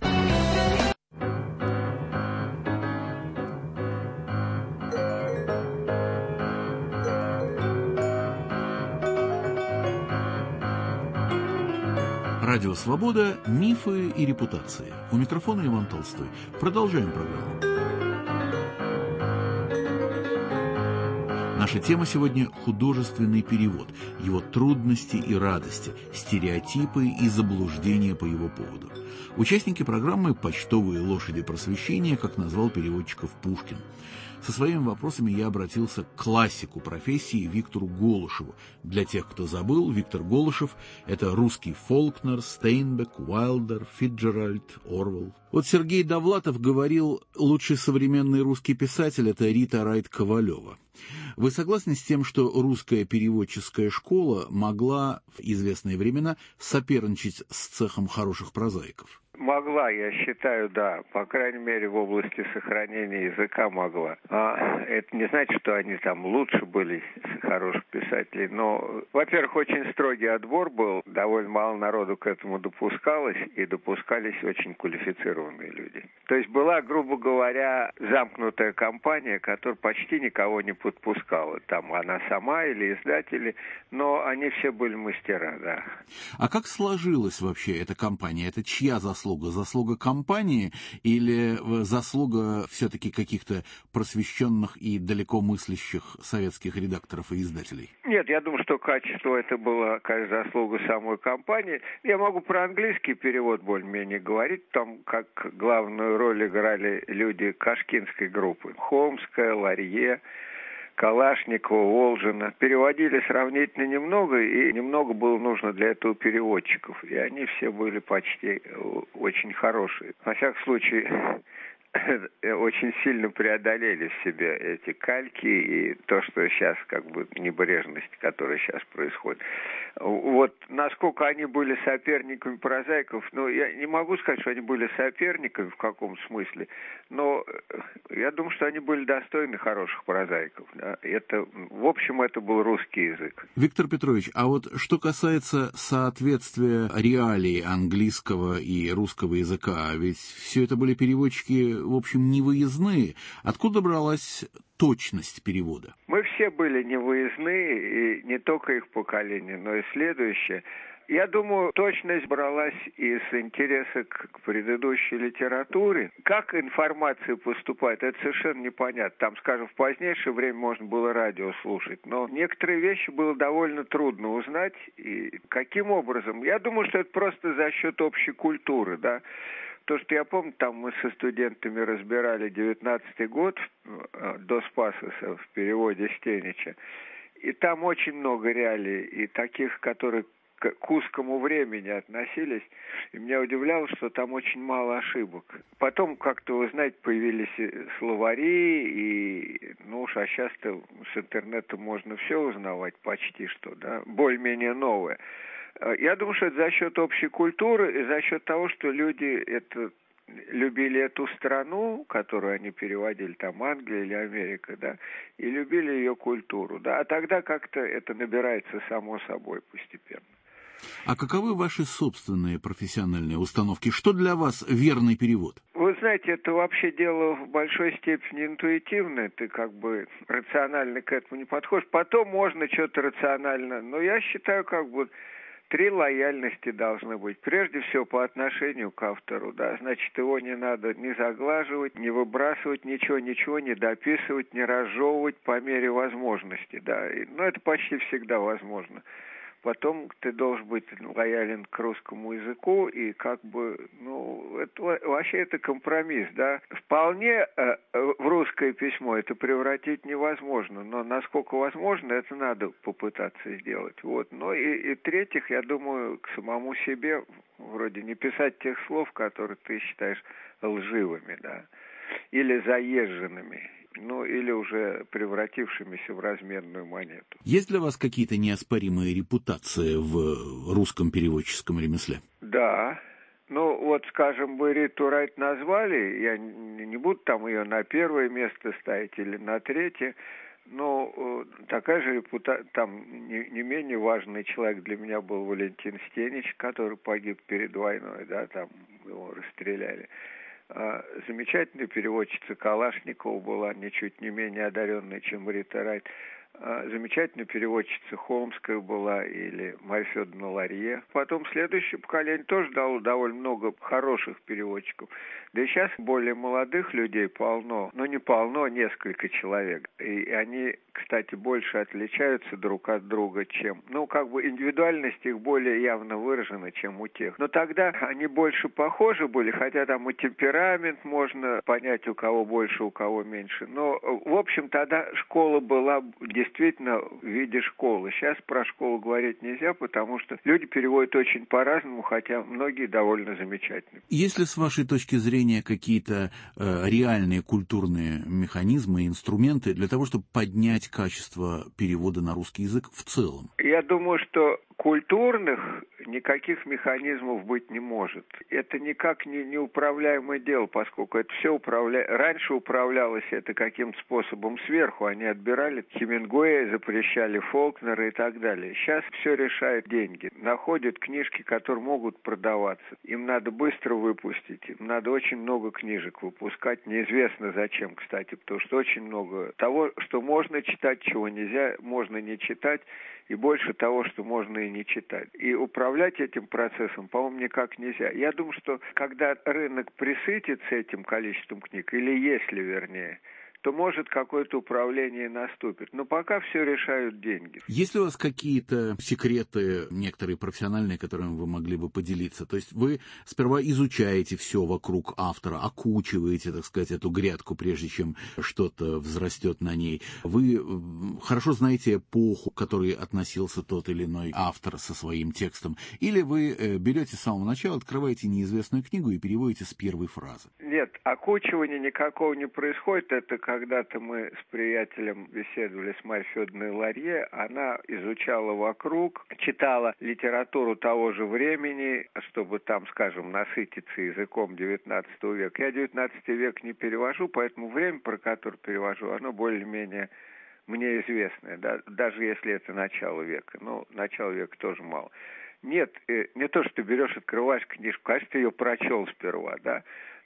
Радио «Свобода. Мифы и репутации». У микрофона Иван Толстой. Продолжаем программу. Наша тема сегодня – художественный перевод, его трудности и радости, стереотипы и заблуждения по его поводу. Участники программы «Почтовые лошади просвещения», как назвал переводчиков Пушкин. Со своими вопросами я обратился к классику профессии Виктору Голышеву. Для тех, кто забыл, Виктор Голышев – это русский Фолкнер, Стейнбек, Уайлдер, Фицджеральд, Орвелл. Вот Сергей Довлатов говорил, лучший современный русский писатель – это Рита Райт-Ковалева. Вы согласны с тем, что русская переводческая школа могла в известные времена соперничать с цехом хороших прозаиков? Могла, я считаю, да. По крайней мере, в области сохранения языка могла. Это не значит, что они там лучше были хороших писателей, но, во-первых, очень строгий отбор был, довольно мало народу к этому допускалось, и допускались очень квалифицированные люди. То есть была, грубо говоря, замкнутая компания, которая почти никого не подпускала. Там она сама или издатели, но они все были мастера, да. А как сложилась вообще эта компания? Это чья заслуга? Заслуга компании или заслуга все-таки каких-то просвещенных и далеко мыслящих советских редакторов и издателей? Нет, я думаю, что качество это была, конечно, заслуга самой компании. Я могу про английский перевод более-менее говорить. Там как главную роль играли люди Кашкинской группы. Холмская, Ларье, Калашникова, Волжина. Переводили сравнительно немного, и немного было нужно для этого переводчиков. И они все были почти очень хорошие. Во всяком случае, очень сильно преодолели в себе эти кальки и то, что сейчас как бы небрежность, которая сейчас происходит. Вот насколько они были соперниками прозаиков, я не могу сказать, что они были соперниками в каком смысле, но я думаю, что они были достойны хороших прозаиков. Да? В общем, это был русский язык. Виктор Петрович, а вот что касается соответствия реалий английского и русского языка, ведь все это были переводчики в общем, невыездные. Откуда бралась точность перевода? Мы все были невыездные, и не только их поколение, но и следующее. Я думаю, точность бралась из интереса к предыдущей литературе. Как информация поступает, это совершенно непонятно. Там, скажем, в позднейшее время можно было радио слушать, но некоторые вещи было довольно трудно узнать. И каким образом? Я думаю, что это просто за счет общей культуры, да. То, что я помню, там мы со студентами разбирали 19-й год до Спасоса в переводе Стенича. И там очень много реалий, и таких, которые к узкому времени относились, и меня удивляло, что там очень мало ошибок. Потом, как-то, вы знаете, появились словари, и, а сейчас-то с интернета можно все узнавать почти что, да, более-менее новое. Я думаю, что это за счет общей культуры и за счет того, что люди любили эту страну, которую они переводили, там Англия или Америка, да, и любили ее культуру, да, а тогда как-то это набирается само собой постепенно. А каковы ваши собственные профессиональные установки? Что для вас верный перевод? Вы знаете, это вообще дело в большой степени интуитивное. Ты как бы рационально к этому не подходишь. Потом можно что-то рационально. Но я считаю, 3 лояльности должны быть. Прежде всего, по отношению к автору, да. Значит, его не надо ни заглаживать, ни выбрасывать, ничего не дописывать, не разжевывать по мере возможности, да. Но это почти всегда возможно. Потом ты должен быть лоялен к русскому языку, и это компромисс, да. Вполне в русское письмо это превратить невозможно, но насколько возможно, это надо попытаться сделать. Вот. Но и в-третьих, я думаю, к самому себе вроде не писать тех слов, которые ты считаешь лживыми, да, или заезженными. Или уже превратившимися в разменную монету. Есть для вас какие-то неоспоримые репутации в русском переводческом ремесле? Да. Скажем, вы Риту Райт назвали, я не буду там ее на первое место ставить или на третье, но такая же репутация, там не менее важный человек для меня был Валентин Стенич, который погиб перед войной, да, там его расстреляли. Замечательная переводчица Калашникова была, ничуть не менее одаренная, чем Рита Райт. Замечательная переводчица Холмская была, или Марья Федоровна Ларье. Потом следующее поколение тоже дало довольно много хороших переводчиков. Да и сейчас более молодых людей полно, не полно, несколько человек. И они, кстати, больше отличаются друг от друга, чем... индивидуальность их более явно выражена, чем у тех. Но тогда они больше похожи были, хотя там и темперамент можно понять, у кого больше, у кого меньше. Но, в общем, тогда школа была действительно в виде школы. Сейчас про школу говорить нельзя, потому что люди переводят очень по-разному, хотя многие довольно замечательные. Есть ли, с вашей точки зрения, какие-то реальные культурные механизмы, инструменты для того, чтобы поднять качество перевода на русский язык в целом? Я думаю, что культурных никаких механизмов быть не может. Это никак не неуправляемое дело, поскольку это все раньше управлялось это каким-то способом сверху. Они отбирали Хемингуэя, запрещали Фолкнера и так далее. Сейчас все решает деньги. Находят книжки, которые могут продаваться. Им надо быстро выпустить. Им надо очень много книжек выпускать. Неизвестно зачем, кстати, потому что очень много того, что можно читать, чего нельзя, можно не читать, и больше того, что можно и не читать. И управлять этим процессом, по-моему, никак нельзя. Я думаю, что когда рынок присытится этим количеством книг, или если, вернее, то, может, какое-то управление наступит. Но пока все решают деньги. Есть ли у вас какие-то секреты, некоторые профессиональные, которыми вы могли бы поделиться? То есть вы сперва изучаете все вокруг автора, окучиваете, так сказать, эту грядку, прежде чем что-то взрастет на ней. Вы хорошо знаете эпоху, к которой относился тот или иной автор со своим текстом. Или вы берете с самого начала, открываете неизвестную книгу и переводите с первой фразы? Нет, окучивания никакого не происходит. Это когда-то мы с приятелем беседовали с Марьей Федоровной Ларье, она изучала вокруг, читала литературу того же времени, чтобы там, скажем, насытиться языком XIX века. Я XIX век не перевожу, поэтому время, про которое перевожу, оно более-менее мне известное, да, даже если это начало века. Начало века тоже мало. Нет, не то, что ты берешь, открываешь книжку, конечно, ты ее прочел сперва, да,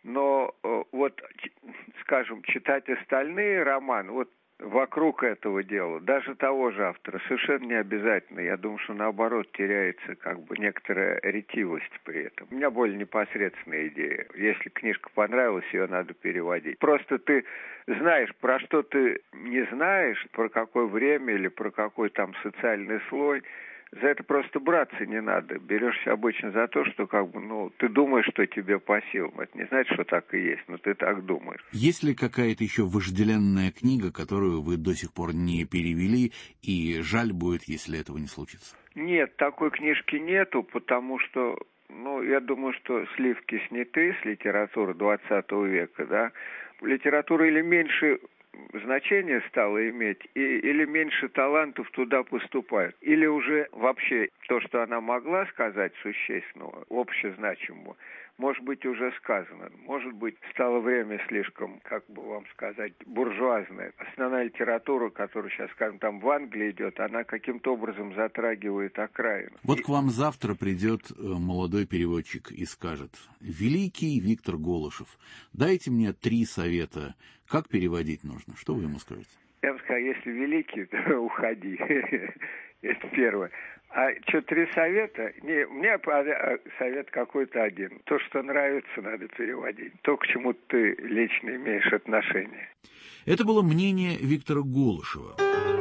Но вот, скажем, читать остальные романы, вот вокруг этого дела, даже того же автора, совершенно не обязательно. Я думаю, что наоборот теряется как бы некоторая ретивость при этом. У меня более непосредственная идея. Если книжка понравилась, ее надо переводить. Просто ты знаешь, про что ты не знаешь, про какое время или про какой там социальный слой. За это просто браться не надо. Берешься обычно за то, что как бы, ты думаешь, что тебе по силам. Это не значит, что так и есть, но ты так думаешь. Есть ли какая-то еще вожделенная книга, которую вы до сих пор не перевели, и жаль будет, если этого не случится? Нет, такой книжки нету, потому что, я думаю, что сливки сняты с литературы 20 века, да. Литература или меньше значение стало иметь, или меньше талантов туда поступают, или уже вообще то, что она могла сказать существенного, общезначимого, может быть, уже сказано. Может быть, стало время слишком, как бы вам сказать, буржуазное. Основная литература, которая сейчас, скажем, там в Англии идет, она каким-то образом затрагивает окраину. Вот к вам завтра придет молодой переводчик и скажет: великий Виктор Голышев, дайте мне 3 совета, как переводить нужно. Что вы ему скажете? Я бы сказал, если великий, то уходи. Это первое. А что, 3 совета? У меня совет какой-то один. То, что нравится, надо переводить. То, к чему ты лично имеешь отношение. Это было мнение Виктора Голышева.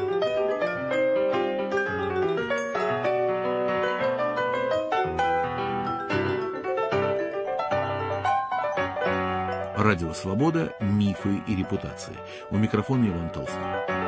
Радио «Свобода. Мифы и репутации». У микрофона Иван Толстой.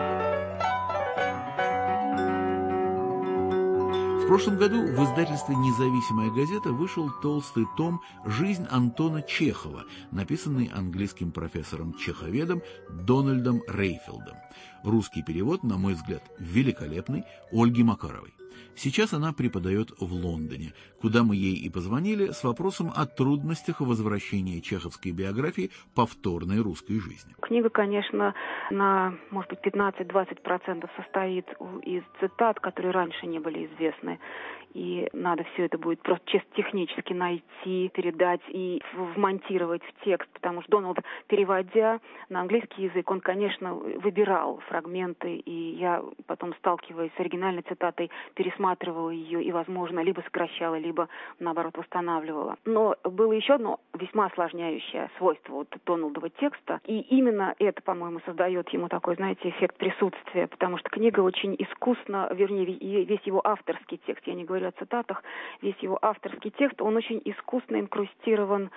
В прошлом году в издательстве «Независимая газета» вышел толстый том «Жизнь Антона Чехова», написанный английским профессором-чеховедом Дональдом Рейфилдом. Русский перевод, на мой взгляд, великолепный, Ольги Макаровой. Сейчас она преподает в Лондоне, куда мы ей и позвонили с вопросом о трудностях возвращения чеховской биографии повторной русской жизни. Книга, конечно, на, может быть, 15-20% состоит из цитат, которые раньше не были известны. И надо все это будет просто чисто технически найти, передать и вмонтировать в текст, потому что Дональд, переводя на английский язык, он, конечно, выбирал фрагменты, и я потом, сталкиваясь с оригинальной цитатой, пересматривала ее и, возможно, либо сокращала, либо, наоборот, восстанавливала. Но было еще одно весьма осложняющее свойство Дональдова текста, и именно это, по-моему, создает ему такой, знаете, эффект присутствия, потому что книга очень искусно, вернее, весь его авторский текст, я не говорю о цитатах, весь его авторский текст, он очень искусно инкрустирован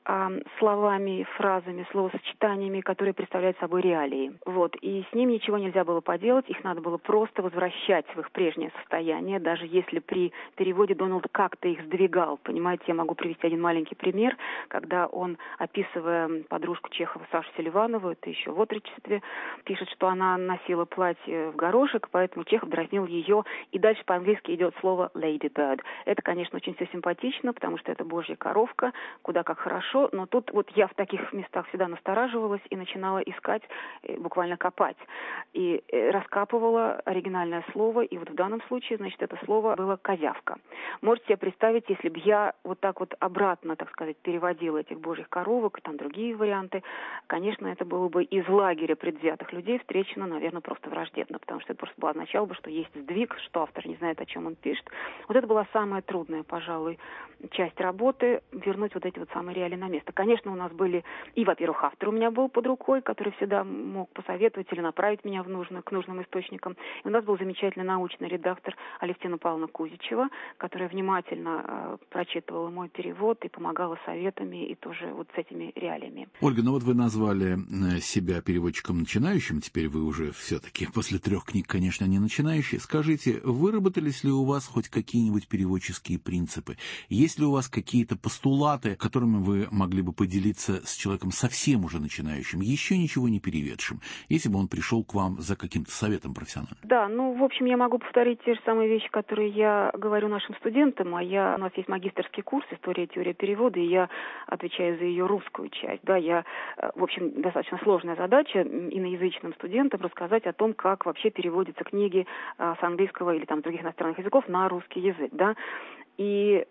словами, фразами, словосочетаниями, которые представляют собой реалии. И с ним ничего нельзя было поделать, их надо было просто возвращать в их прежнее состояние, даже если при переводе Дональд как-то их сдвигал. Понимаете, я могу привести один маленький пример, когда он, описывая подружку Чехова Сашу Селиванову, это еще в отрочестве, пишет, что она носила платье в горошек, поэтому Чехов дразнил ее, и дальше по-английски идет слово «lady bird». Это, конечно, очень все симпатично, потому что это божья коровка, куда как хорошо, но тут я в таких местах всегда настораживалась и начинала искать, буквально копать. И раскапывала оригинальное слово, и в данном случае, значит, это слово было «козявка». Можете себе представить, если бы я так обратно, так сказать, переводила этих божьих коровок, и там другие варианты, конечно, это было бы из лагеря предвзятых людей встречено, наверное, просто враждебно, потому что это просто означало бы, что есть сдвиг, что автор не знает, о чем он пишет. Это была самая трудная, пожалуй, часть работы, вернуть эти самые реалии на место. Конечно, у нас были, и, во-первых, автор у меня был под рукой, который всегда мог посоветовать или направить меня к нужным источникам. И у нас был замечательный научный редактор Алевтина Павловна Кузичева, которая внимательно прочитывала мой перевод и помогала советами и тоже с этими реалиями. Ольга, вы назвали себя переводчиком начинающим, теперь вы уже все-таки после 3 книг, конечно, не начинающий. Скажите, выработались ли у вас хоть какие-нибудь переводческие принципы? Есть ли у вас какие-то постулаты, которыми вы могли бы поделиться с человеком совсем уже начинающим, еще ничего не переведшим, если бы он пришел к вам за каким-то советом профессиональным? Да, в общем, я могу повторить те же самые вещи, которые я говорю нашим студентам, у нас есть магистерский курс «История и теория перевода», и я отвечаю за ее русскую часть. В общем, достаточно сложная задача иноязычным студентам рассказать о том, как вообще переводятся книги с английского или других иностранных языков на русский язык, И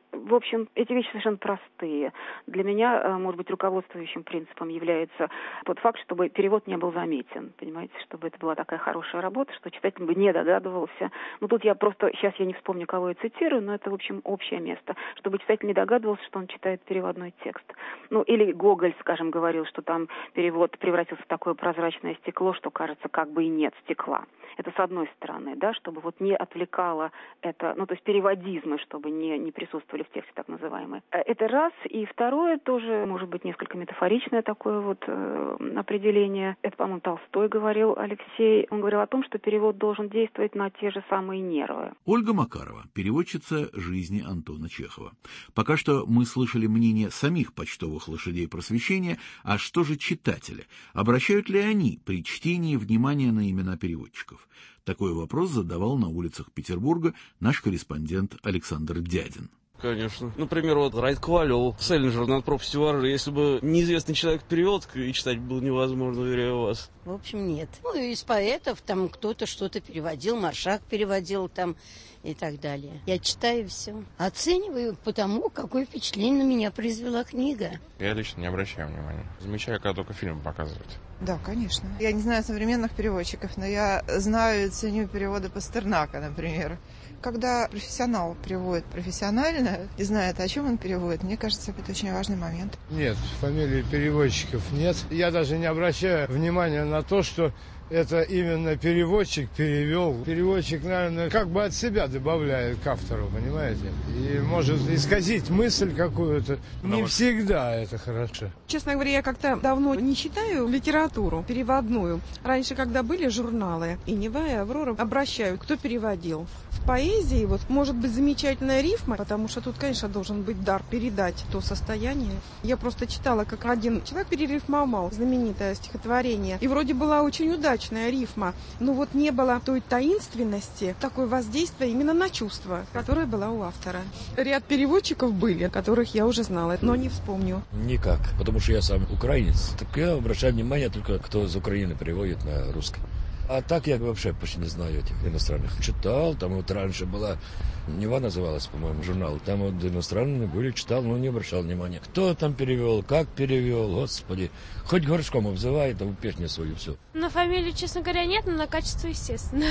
В общем, эти вещи совершенно простые. Для меня, может быть, руководствующим принципом является тот факт, чтобы перевод не был заметен. Понимаете, чтобы это была такая хорошая работа, что читатель бы не догадывался. Ну, тут я просто, сейчас я не вспомню, кого я цитирую, но это, в общем, общее место. Чтобы читатель не догадывался, что он читает переводной текст. Ну, или Гоголь, скажем, говорил, что там перевод превратился в такое прозрачное стекло, что, кажется, как бы и нет стекла. Это с одной стороны, да, чтобы вот не отвлекало это, ну, то есть переводизмы, чтобы не присутствовали в тексте так называемые. Это раз. И второе, тоже, может быть, несколько метафоричное такое вот определение. Это, по-моему, Толстой говорил, Алексей. Он говорил о том, что перевод должен действовать на те же самые нервы. Ольга Макарова, переводчица жизни Антона Чехова. Пока что мы слышали мнение самих почтовых лошадей просвещения, а что же читатели? Обращают ли они при чтении внимание на имена переводчиков? Такой вопрос задавал на улицах Петербурга наш корреспондент Александр Дядин. Конечно. Например, вот Райт Ковалев, Селлинджер над пропастью воры. Если бы неизвестный человек перевел, и читать было невозможно, уверяю вас. В общем, нет. Ну, из поэтов там кто-то что-то переводил, Маршак переводил там и так далее. Я читаю все. Оцениваю по тому, какое впечатление на меня произвела книга. Я лично не обращаю внимания. Замечаю, когда только фильм показывают. Да, конечно. Я не знаю современных переводчиков, но я знаю и ценю переводы Пастернака, например. Когда профессионал переводит профессионально и знает, о чем он переводит, мне кажется, это очень важный момент. Нет, фамилии переводчиков нет. Я даже не обращаю внимания на то, что это именно переводчик перевел. Переводчик, наверное, как бы от себя добавляет к автору, понимаете? И может исказить мысль какую-то. Не всегда это хорошо. Честно говоря, я как-то давно не читаю литературу переводную. Раньше, когда были журналы, и «Нева», и «Аврора», обращаю, кто переводил. В поэзии вот может быть замечательная рифма, потому что тут, конечно, должен быть дар передать то состояние. Я просто читала, как один человек перерифмовал знаменитое стихотворение. И вроде была очень удачная рифма, но вот не было той таинственности, такое воздействие именно на чувства, которое было у автора. Ряд переводчиков были, которых я уже знала, но не вспомню. Никак, потому что я сам украинец. Так я обращаю внимание только, кто из Украины переводит на русский. А так я вообще почти не знаю этих иностранных. Читал, там вот раньше была, «Нева» называлась, по-моему, журнал. Там вот иностранные были, читал, но не обращал внимания. Кто там перевел, как перевел, господи. Хоть горшком обзывай, там песню свою, все. На фамилию, честно говоря, нет, но на качество, естественно.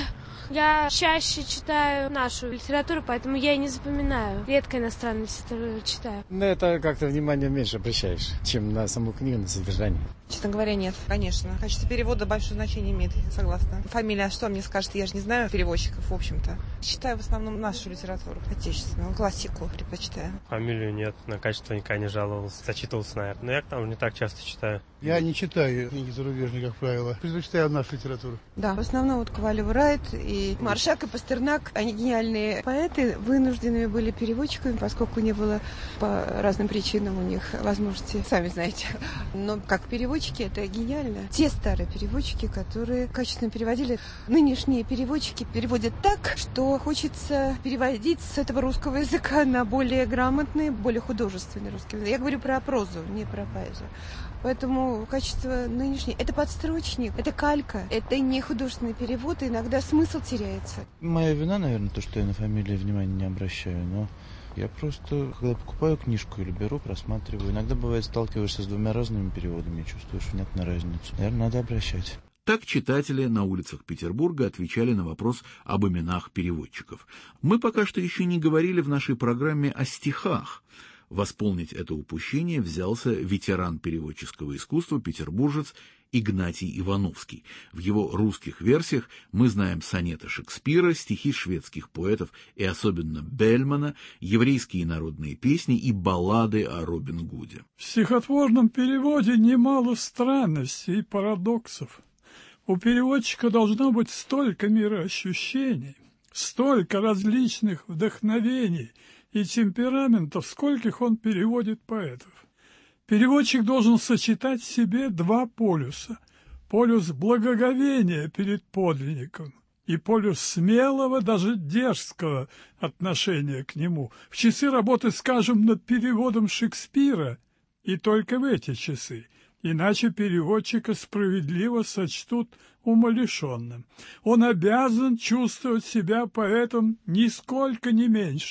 Я чаще читаю нашу литературу, поэтому я и не запоминаю. Редко иностранную литературу читаю. На это как-то внимание меньше обращаешь, чем на саму книгу, на содержание. Честно говоря, нет, конечно. Качество перевода большое значение имеет, согласна. Фамилия, что мне скажет, я же не знаю переводчиков, в общем-то. Читаю в основном нашу литературу, отечественную, классику предпочитаю. Фамилию нет, на качество никогда не жаловался. Зачитывался, наверное. Но я там не так часто читаю. Я не читаю книги зарубежные, как правило. Предпочитаю нашу литературу. Да, в основном вот Ковалев, Райт и Маршак, и Пастернак, они гениальные поэты, вынужденными были переводчиками, поскольку не было по разным причинам у них возможности, сами знаете. Но как переводчики это гениально. Те старые переводчики, которые качественно переводили. Нынешние переводчики переводят так, что хочется переводить с этого русского языка на более грамотный, более художественный русский язык. Я говорю про прозу, не про поэзию. Поэтому качество нынешнее – это подстрочник, это калька, это не художественный перевод, и иногда смысл теряется. Моя вина, наверное, то, что я на фамилии внимания не обращаю, но я просто, когда покупаю книжку или беру, просматриваю. Иногда бывает, сталкиваешься с двумя разными переводами и чувствуешь внятную разницу. Наверное, надо обращать. Так читатели на улицах Петербурга отвечали на вопрос об именах переводчиков. Мы пока что еще не говорили в нашей программе о стихах. Восполнить это упущение взялся ветеран переводческого искусства, петербуржец Игнатий Ивановский. В его русских версиях мы знаем сонеты Шекспира, стихи шведских поэтов и особенно Бельмана, еврейские народные песни и баллады о Робин Гуде. В стихотворном переводе немало странностей и парадоксов. У переводчика должно быть столько мироощущений, столько различных вдохновений и темпераментов, скольких он переводит поэтов. Переводчик должен сочетать в себе два полюса. Полюс благоговения перед подлинником и полюс смелого, даже дерзкого отношения к нему. В часы работы, скажем, над переводом Шекспира, и только в эти часы, иначе переводчика справедливо сочтут умалишенным. Он обязан чувствовать себя поэтом нисколько не меньшим,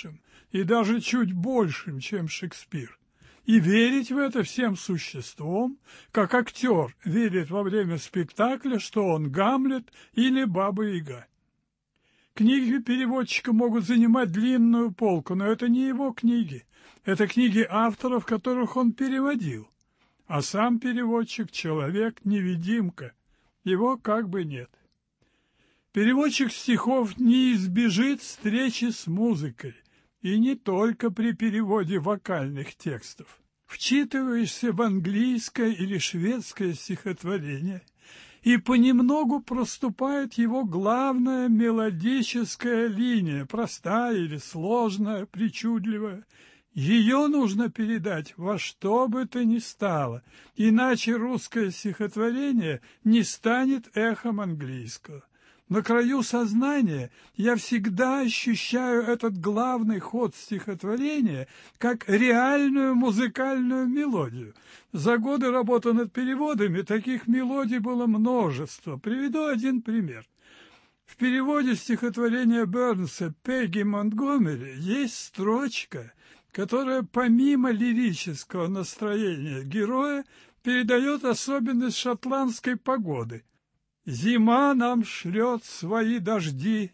и даже чуть большим, чем Шекспир. И верить в это всем существом, как актер верит во время спектакля, что он Гамлет или Баба-Яга. Книги переводчика могут занимать длинную полку, но это не его книги. Это книги авторов, которых он переводил. А сам переводчик — человек-невидимка. Его как бы нет. Переводчик стихов не избежит встречи с музыкой. И не только при переводе вокальных текстов. Вчитываешься в английское или шведское стихотворение, и понемногу проступает его главная мелодическая линия, простая или сложная, причудливая. Ее нужно передать во что бы то ни стало, иначе русское стихотворение не станет эхом английского. На краю сознания я всегда ощущаю этот главный ход стихотворения как реальную музыкальную мелодию. За годы работы над переводами таких мелодий было множество. Приведу один пример. В переводе стихотворения Бернса «Пегги Монтгомери» есть строчка, которая помимо лирического настроения героя передает особенность шотландской погоды. «Зима нам шлет свои дожди».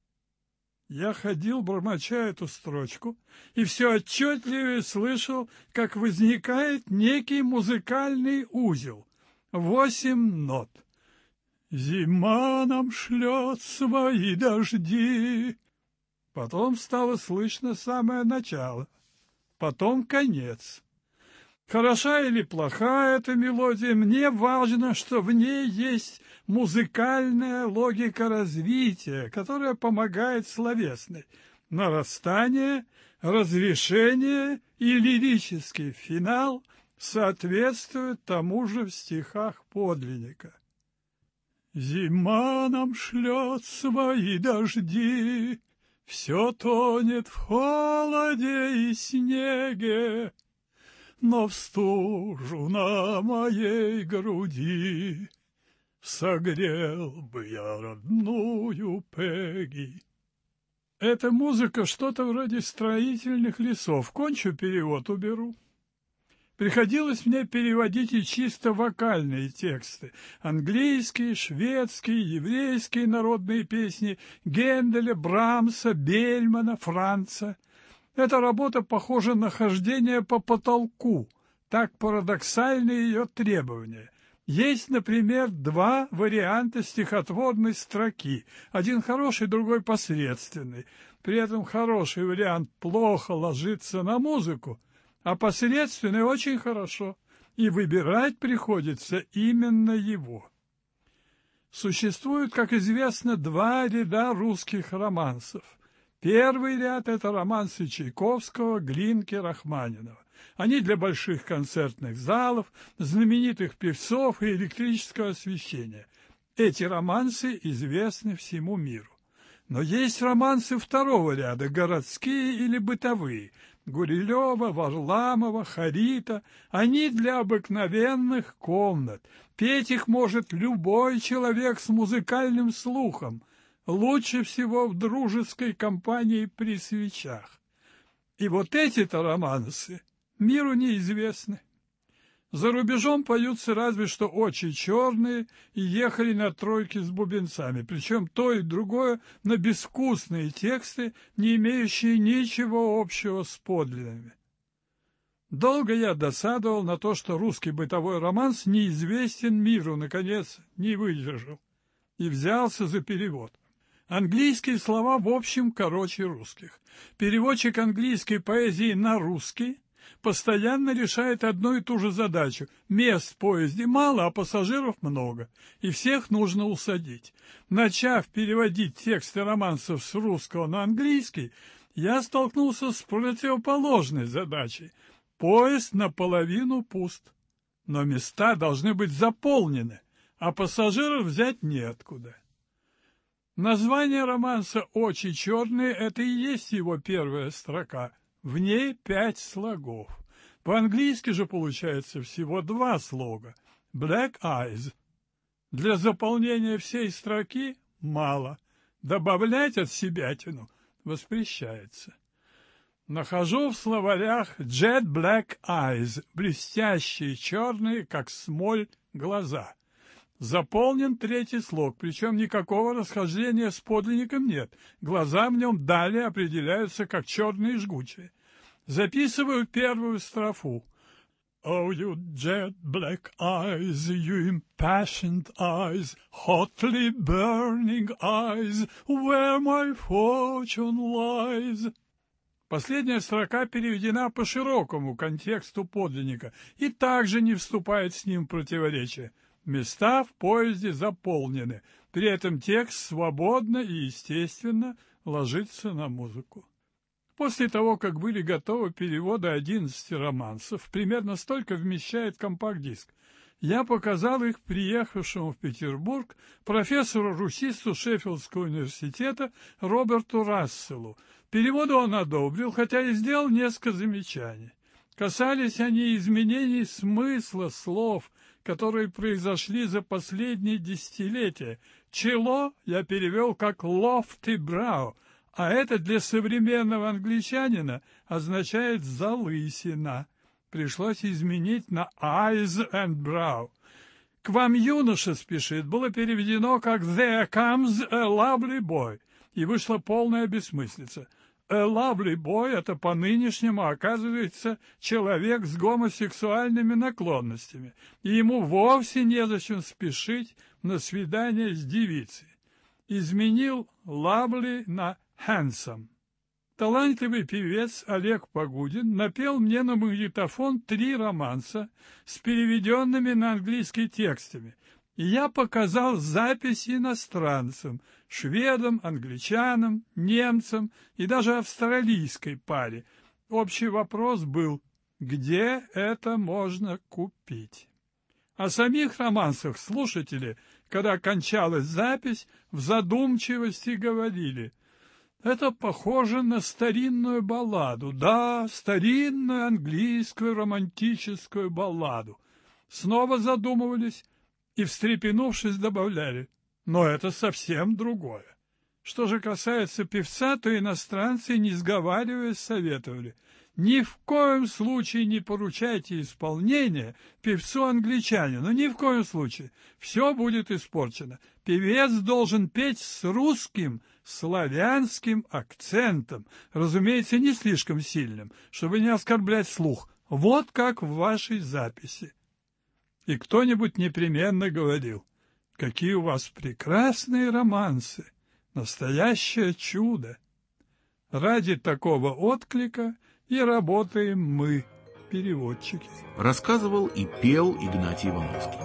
Я ходил, бормоча эту строчку, и все отчетливее слышал, как возникает некий музыкальный узел. 8 нот. «Зима нам шлет свои дожди». Потом стало слышно самое начало, потом конец. Хороша или плоха эта мелодия, мне важно, что в ней есть музыкальная логика развития, которая помогает словесной. Нарастание, разрешение и лирический финал соответствуют тому же в стихах подлинника. «Зима нам шлет свои дожди, все тонет в холоде и снеге, но в стужу на моей груди согрел бы я родную Пегги». Эта музыка что-то вроде строительных лесов. Кончу перевод, уберу. Приходилось мне переводить и чисто вокальные тексты. Английские, шведские, еврейские народные песни Генделя, Брамса, Бельмана, Франца. Эта работа похожа на хождение по потолку, так парадоксальны ее требования. Есть, например, 2 варианта стихотворной строки, один хороший, другой посредственный. При этом хороший вариант плохо ложится на музыку, а посредственный очень хорошо, и выбирать приходится именно его. Существует, как известно, 2 ряда русских романсов. Первый ряд — это романсы Чайковского, Глинки, Рахманинова. Они для больших концертных залов, знаменитых певцов и электрического освещения. Эти романсы известны всему миру. Но есть романсы второго ряда, городские или бытовые. Гурилева, Варламова, Харита. Они для обыкновенных комнат. Петь их может любой человек с музыкальным слухом. Лучше всего в дружеской компании при свечах. И вот эти-то романсы миру неизвестны. За рубежом поются разве что «Очи черные» и «Ехали на тройке с бубенцами», причем то и другое на безвкусные тексты, не имеющие ничего общего с подлинными. Долго я досадовал на то, что русский бытовой романс неизвестен миру, наконец не выдержал, и взялся за перевод. Английские слова в общем короче русских. Переводчик английской поэзии на русский постоянно решает одну и ту же задачу. Мест в поезде мало, а пассажиров много, и всех нужно усадить. Начав переводить тексты романсов с русского на английский, я столкнулся с противоположной задачей. Поезд наполовину пуст, но места должны быть заполнены, а пассажиров взять неоткуда. Название романса «Очи черные» — это и есть его первая строка. В ней 5 слогов. По-английски же получается всего 2 слога. Black eyes. Для заполнения всей строки мало. Добавлять от себятину воспрещается. Нахожу в словарях «jet black eyes» — блестящие черные, как смоль, глаза. Заполнен третий слог, причем никакого расхождения с подлинником нет. Глаза в нем далее определяются как черные и жгучие. Записываю первую строфу. Oh, you jet black eyes, you impassioned eyes, hotly burning eyes, where my fortune lies. Последняя строка переведена по широкому контексту подлинника и также не вступает с ним в противоречие. Места в поезде заполнены, при этом текст свободно и естественно ложится на музыку. После того, как были готовы переводы 11 романсов, примерно столько вмещает компакт-диск, я показал их приехавшему в Петербург профессору-русисту Шеффилдского университета Роберту Расселу. Переводы он одобрил, хотя и сделал несколько замечаний. Касались они изменений смысла слов, которые произошли за последние десятилетия. «Чело» я перевел как «lofty brow», а это для современного англичанина означает «залысина». Пришлось изменить на «eyes and brow». «К вам юноша спешит» было переведено как «there comes a lovely boy», и вышла полная бессмыслица. «A lovely boy» — это по-нынешнему, оказывается, человек с гомосексуальными наклонностями, и ему вовсе незачем спешить на свидание с девицей. Изменил «lovely» на «handsome». Талантливый певец Олег Погудин напел мне на магнитофон 3 романса с переведенными на английский текстами, и я показал записи иностранцам, шведам, англичанам, немцам и даже австралийской паре. Общий вопрос был, где это можно купить. О самих романсах слушатели, когда кончалась запись, в задумчивости говорили: «Это похоже на старинную балладу, да, старинную английскую романтическую балладу». Снова задумывались и, встрепенувшись, добавляли: «Но это совсем другое». Что же касается певца, то иностранцы, не сговариваясь, советовали: ни в коем случае не поручайте исполнение певцу-англичанину, ни в коем случае. Все будет испорчено. Певец должен петь с русским, славянским акцентом, разумеется, не слишком сильным, чтобы не оскорблять слух. Вот как в вашей записи. И кто-нибудь непременно говорил: какие у вас прекрасные романсы, настоящее чудо. Ради такого отклика и работаем мы, переводчики. Рассказывал и пел Игнатий Ивановский.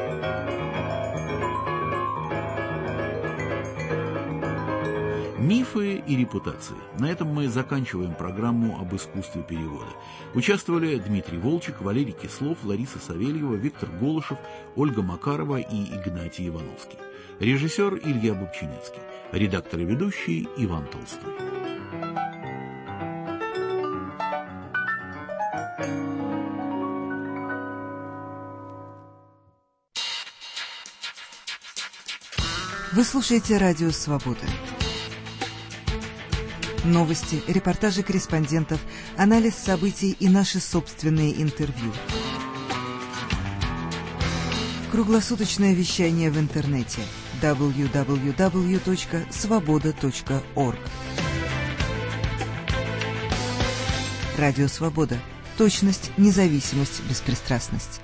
Мифы и репутации. На этом мы заканчиваем программу об искусстве перевода. Участвовали Дмитрий Волчек, Валерий Кислов, Лариса Савельева, Виктор Голышев, Ольга Макарова и Игнатий Ивановский. Режиссер Илья Бобчинецкий. Редактор и ведущий Иван Толстой. Вы слушаете «Радио Свобода». Новости, репортажи корреспондентов, анализ событий и наши собственные интервью. Круглосуточное вещание в интернете www.svoboda.org. Радио Свобода. Точность, независимость, беспристрастность.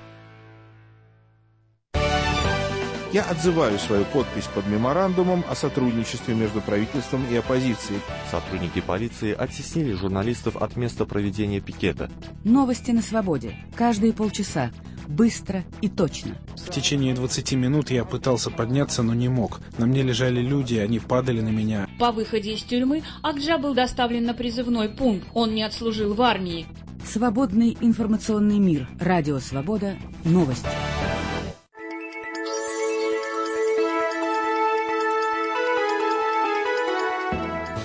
Я отзываю свою подпись под меморандумом о сотрудничестве между правительством и оппозицией. Сотрудники полиции оттеснили журналистов от места проведения пикета. Новости на свободе. Каждые полчаса. Быстро и точно. В течение 20 минут я пытался подняться, но не мог. На мне лежали люди, они падали на меня. По выходе из тюрьмы Акджа был доставлен на призывной пункт. Он не отслужил в армии. Свободный информационный мир. Радио Свобода. Новости.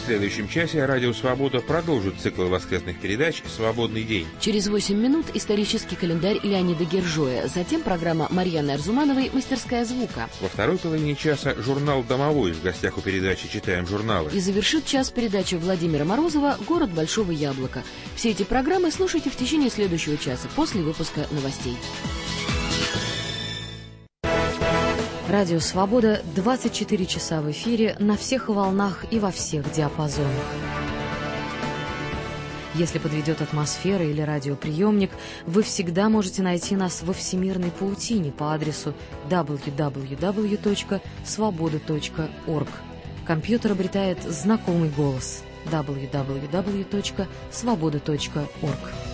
В следующем часе «Радио Свобода» продолжит цикл воскресных передач «Свободный день». Через 8 минут исторический календарь Леонида Гержоя. Затем программа Марьяны Арзумановой «Мастерская звука». Во второй половине часа журнал «Домовой». В гостях у передачи «Читаем журналы». И завершит час передачи Владимира Морозова «Город Большого Яблока». Все эти программы слушайте в течение следующего часа после выпуска новостей. Радио «Свобода» 24 часа в эфире, на всех волнах и во всех диапазонах. Если подведет атмосфера или радиоприемник, вы всегда можете найти нас во всемирной паутине по адресу www.svoboda.org. Компьютер обретает знакомый голос www.svoboda.org.